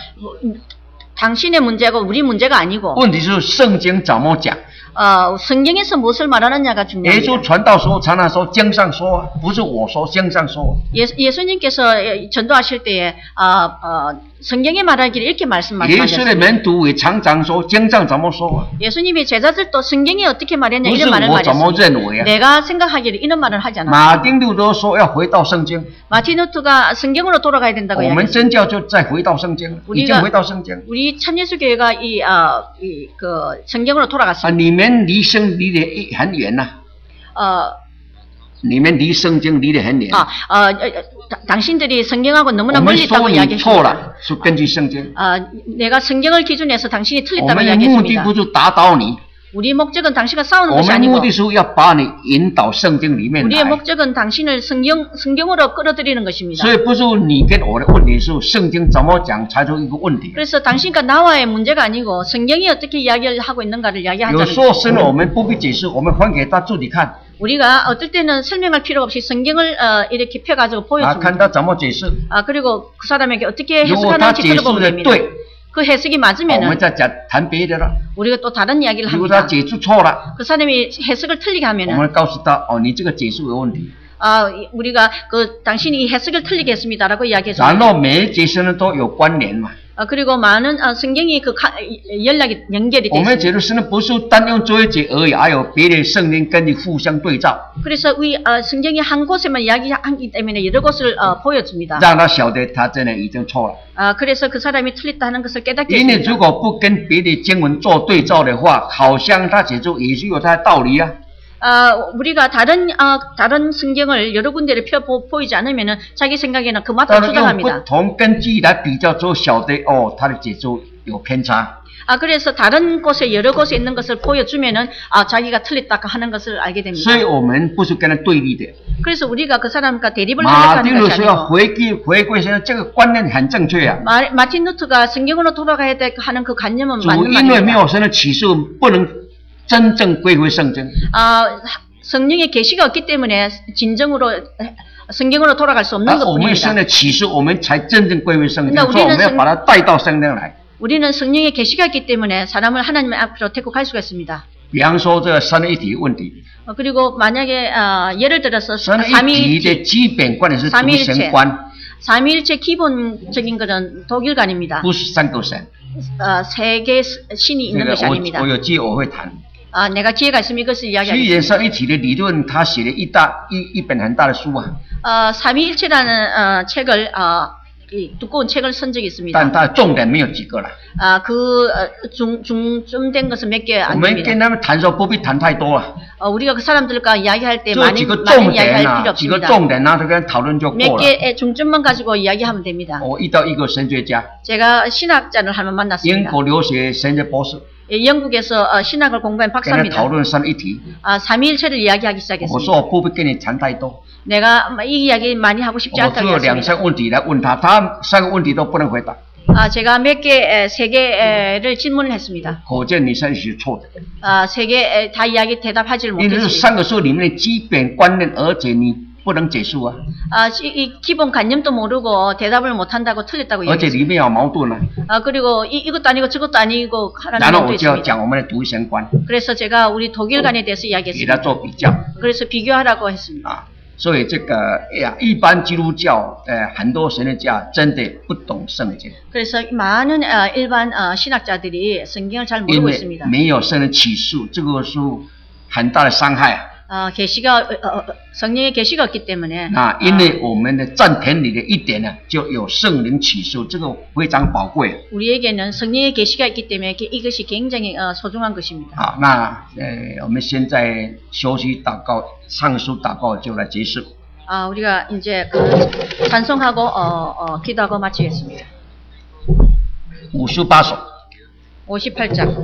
당신의 문제고 우리 문제가 아니고 问题是圣经怎么讲。 어, 성경에서 무엇을 말하느냐가 耶 중요합니다. 稣传道时候常常说经上说啊，不是我说经上说。 예, 예수님께서 전도하실 때에 아, 어, 성경에 말하기를 이렇게 말씀 耶稣的 말씀하셨습니다. 门徒也常常说经上怎么说啊， 예수님이 제자들도 성경이 어떻게 말했냐 不是 이런 말을 我怎么 말했습니다. 认为啊。 내가 생각하기를 이런 말을 하지 않았습니다. 马丁路德说要回到圣经， 마틴 루터가 성경으로 돌아가야 된다고 我们 이야기했습니다. 真教就再回到圣经，已经回到圣经 우리 참예수 교회가 이, 어, 이, 그 성경으로 啊！ 돌아갔습니다. 你们离圣离得很远呐、 어, 你们离圣经离得很远。 아, 어, 어, 다- 당신들이 성경하고 我 너무나 们 멀리 说 있다고 你错 이야기했습니다. 了，是根据圣经。 아, 내가 성경을 기준해서 당신이 我 틀렸다고 们的目的 이야기했습니다. 不是打倒你， 우리 목적은 당신과 싸우는 我 것이 们目 아니고 的是要把你引导圣经里面 우리의 来。 목적은 당신을 성경, 성경으로 끌어들이는 것입니다. 所以不是你跟我的问题，是圣经怎么讲才出一个问题。 그래서 당신과 나와의 문제가 아니고 성경이 어떻게 이야기를 하고 있는가를 有 이야기하자는 时候神我们不必解释，我们还给他自己看， 우리가 어떨 때는 설명할 필요 없이 성경을 어, 이렇게 펴가지고 啊， 보여줍니다. 看他怎么解释。 아, 그리고 그 사람에게 어떻게 如果他 해석하는지 解释 들어보면 的 됩니다. 对， 그 해석이 啊我们 맞으면 再讲谈别的了。 우리가 또 다른 이야기를 如果他 합니다. 解释错了， 그 사람이 해석을 틀리게 我 하면은 们告诉他，哦，你这个解释有问题。 아, 이- 우리가 그 당신이 이 해석을 틀리게 했습니다라고 然 이야기해서 后每一解释呢都有关联嘛。 아, 그리고 많은 아, 성경이 그 가- 이- 연락이 연결이 我 되어 们 있습니다. 解读神呢不是单用这一节而已，还有别的圣经跟你互相对照， 그래서 이 어, 성경이 한 곳에만 이야기하기 때문에 여러 곳을 어, 보여줍니다. 让他晓得他真的已经错了。 아, 그래서 그 사람이 틀렸다 하는 것을 깨닫게 因为 했습니다. 如果不跟别的经文做对照的话，好像他解读也是有他的道理啊。 아, 우리가 다른 아, 다른 성경을 여러 군데를 펴 보, 보이지 않으면은 자기 생각에는 그 맛을 当然用不 주장합니다. 同根基来比较之后，晓得哦，他的解读有偏差。 아, 그래서 다른 곳에 여러 곳에 있는 것을 보여주면은 아, 자기가 틀렸다 하는 것을 알게 됩니다. 所以我们不是跟他对立的。 그래서 우리가 그 사람과 대립을 马 하려고 丁 하는 路 것이 说要 아니고 回归回归神，这个观念很正确啊。 마, 마틴 루트가 성경으로 돌아가야 돼 하는 그 관념은 主 맞는 因为没 말입니다. 有神的启示，不能真正归回圣经。 아, 성령의 계시가 없기 때문에 진정으로 성경으로 돌아갈 수 없는 而我们神 것뿐입니다. 的启示，我们才真正归回圣经。 那所以我们 우리는 要 성 把它带到圣经来。 우리는 성령의 계시가 있기 때문에 사람을 하나님 앞으로 데리고 갈 수가 있습니다. 比方说这个三一体问题， 어, 그리고 만약에 아, 예를 들어서 三一体 삼위일체 的基本观点是独 삼위일체 神观， 삼위일체 기본적인 것은 독일관입니다. 不是三个神。 어, 세계 신이 这 있는 个 것이 我 아닙니다. 我有机会我会谈。 아, 내가 기회가 있으면 이것을 虽 이야기하겠습니다. 然三一体的理论，他写了一大一一本很大的书啊， 어, 삼위일체라는 어, 책을 어, 이 두꺼운 책을 쓴 적이 但 있습니다. 它重点没有几个了。 아, 그 어, 중, 중점된 것은 몇 개 我 안 们 됩니다. 跟他们谈的时候不必谈太多啊， 어, 우리가 그 사람들과 이야기할 때 就 많은, 几个 많은 重 이야기할 点啊， 필요 几个 없습니다. 重点啊，就跟他讨论就 몇 够了。 개의 중점만 가지고 이야기하면 됩니다. 我遇到一个神学家， 제가 신학자를 한번 英 만났습니다. 国留学神学博士， 예, 영국에서 어, 신학을 공부한 跟他 박사입니다. 讨论三一体。 아, 삼위일체를 이야기하기 我 시작했습니다. 说我不必跟你谈太多， 내가 이 이야기 많이 하고 싶지 我只 않다고 有两 했습니다. 三问题来问他，他三个问题都不能回答， 아, 제가 몇 개, 에, 세 개를 질문을 했습니다. 可见你三是错的。 아, 세 개 다 이야기 대답하지를 因为这 못했습니다. 三个是里面的基本观念，而且你不能解释啊， 아, 이, 이 기본 관념도 모르고 대답을 못한다고 틀렸다고 而且 얘기했습니다. 里面有矛盾啊。 아, 그리고 이, 이것도 아니고 저것도 아니고 하라는 然后 것도 我就要 있습니다. 讲我们的独神观， 그래서 제가 우리 독일관에 대해서 给他 이야기했습니다. 做比较 그래서 비교하라고 했습니다. 啊。 所以这个呀，一般基督教呃很多神学家真的不懂圣经。 그래서 많은 어, 일반 어, 신학자들이 성경을 잘 因 모르고 为 있습니다. 没有圣人启示，这个是很大的伤害。 어, 계시가 어, 어, 성령의 계시가 없기 때문에 那因为我们的占田里的一点呢，就有圣灵启示，这个非常宝贵。 우리에게는 성령의 계시가 있기 때문에 이것이 굉장히 어, 소중한 것입니다. 好，那呃，我们现在休息祷告，上书祷告就来结束。 아, 우리가 이제 그 찬송하고 어, 어, 기도하고 마치겠습니다. 五十八首。 오십팔 장.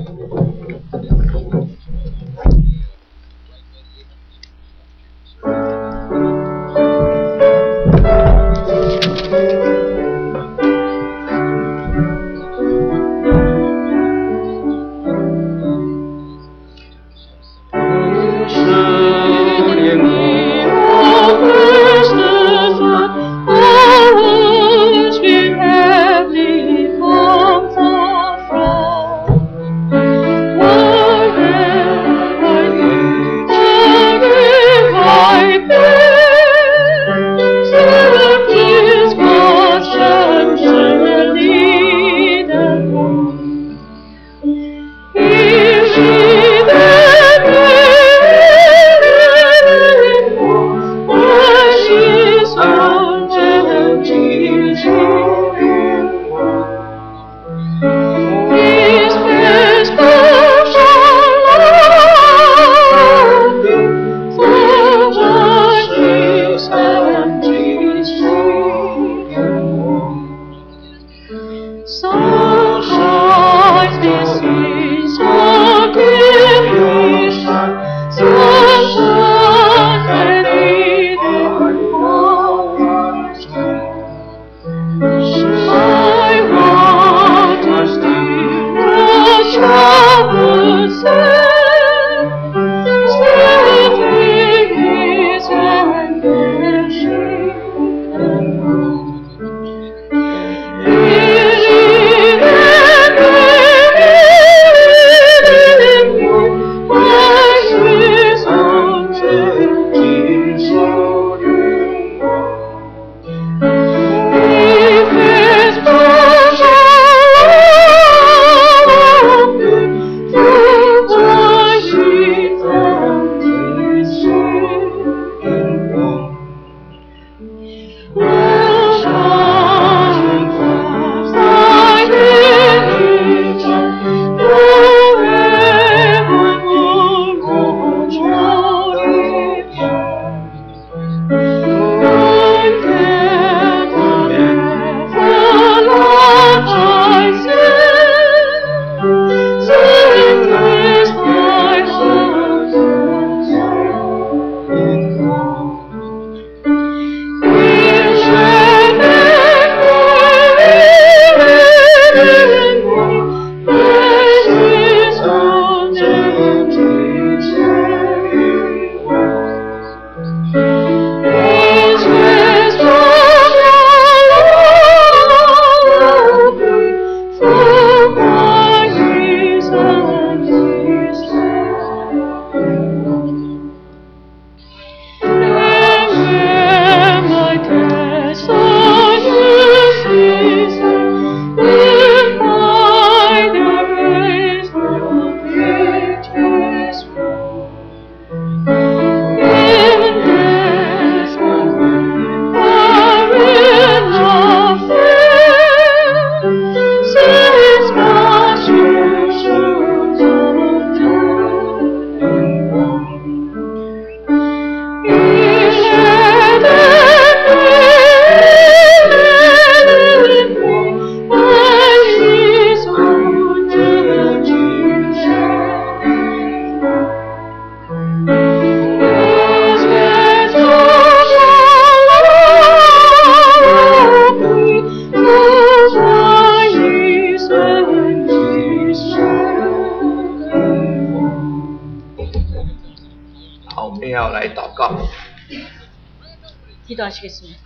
기도하시겠습니다.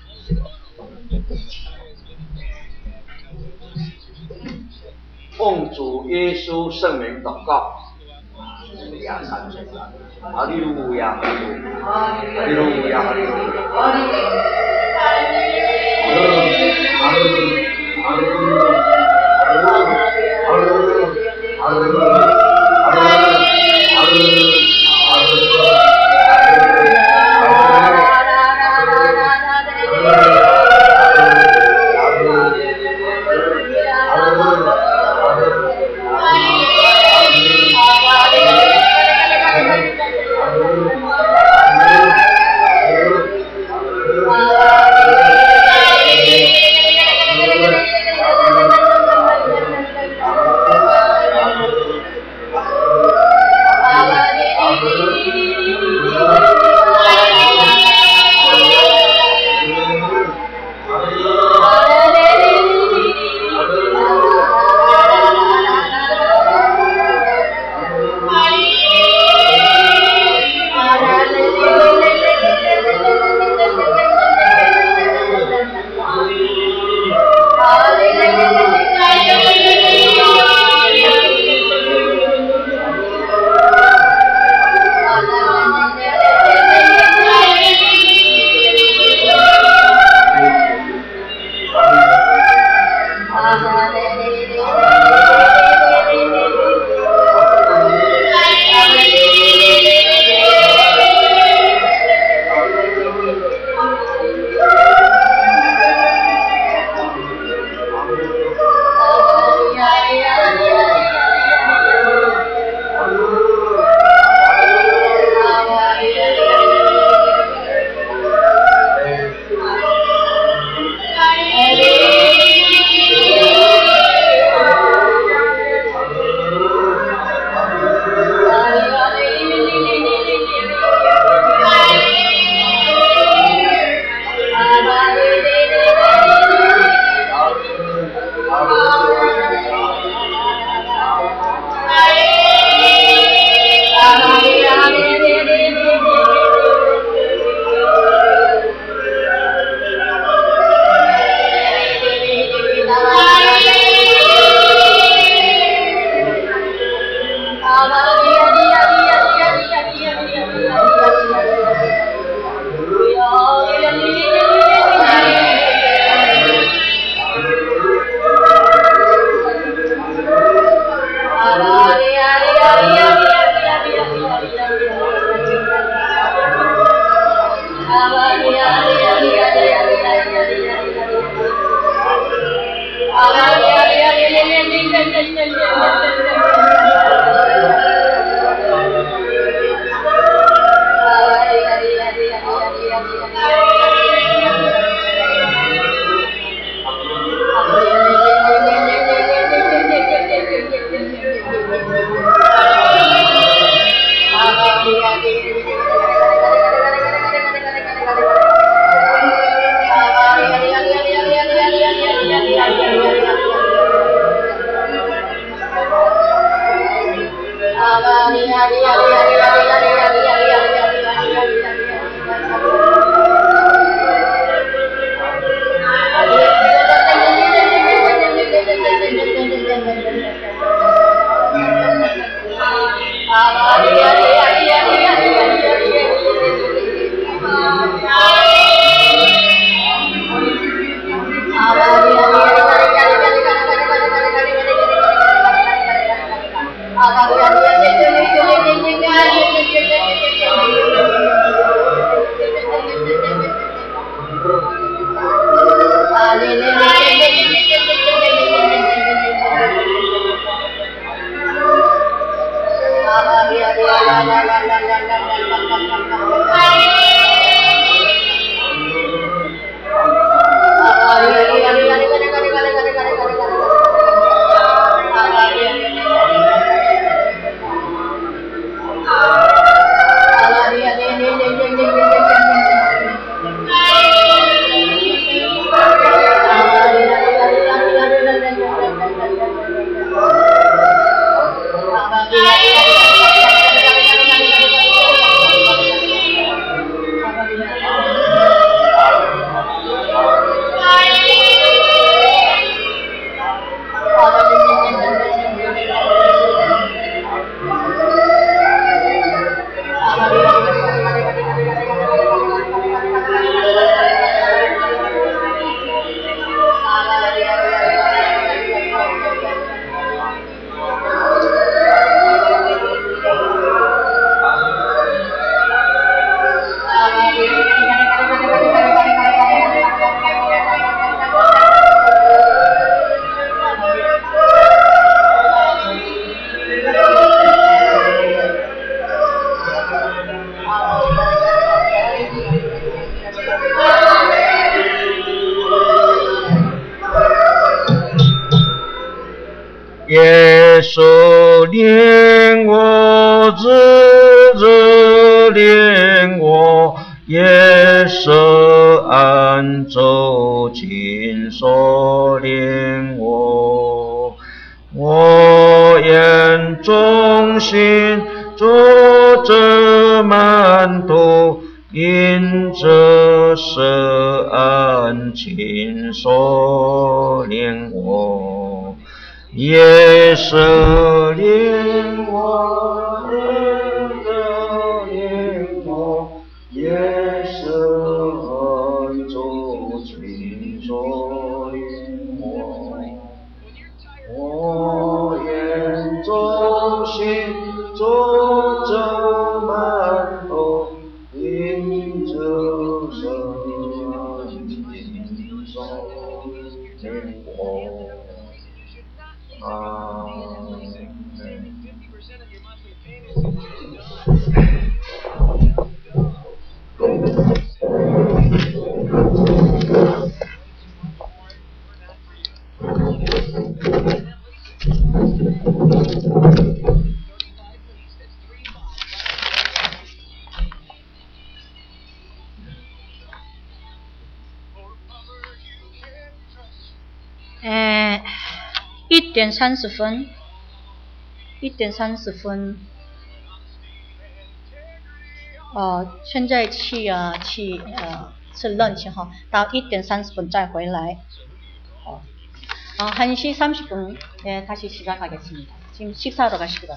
奉主耶稣圣名祷告。 할렐루야 산세가 할렐루야 할렐루야 할렐루야 耶稣领我，日日领我，耶稣安住亲手领我。我愿忠心做这门徒，因这是恩亲手领我。耶稣领我，日日领我，耶稣安住亲手领我。我愿忠心做这门徒，因这是恩亲手领我。阿门。 에, 一点三十分，一点三十分，呃，现在去啊去呃吃 lunch 哈，到一点三十分再回来。어, 한 시 삼십 분에 다시 시작하겠습니다. 지금 식사하러 가시거든요.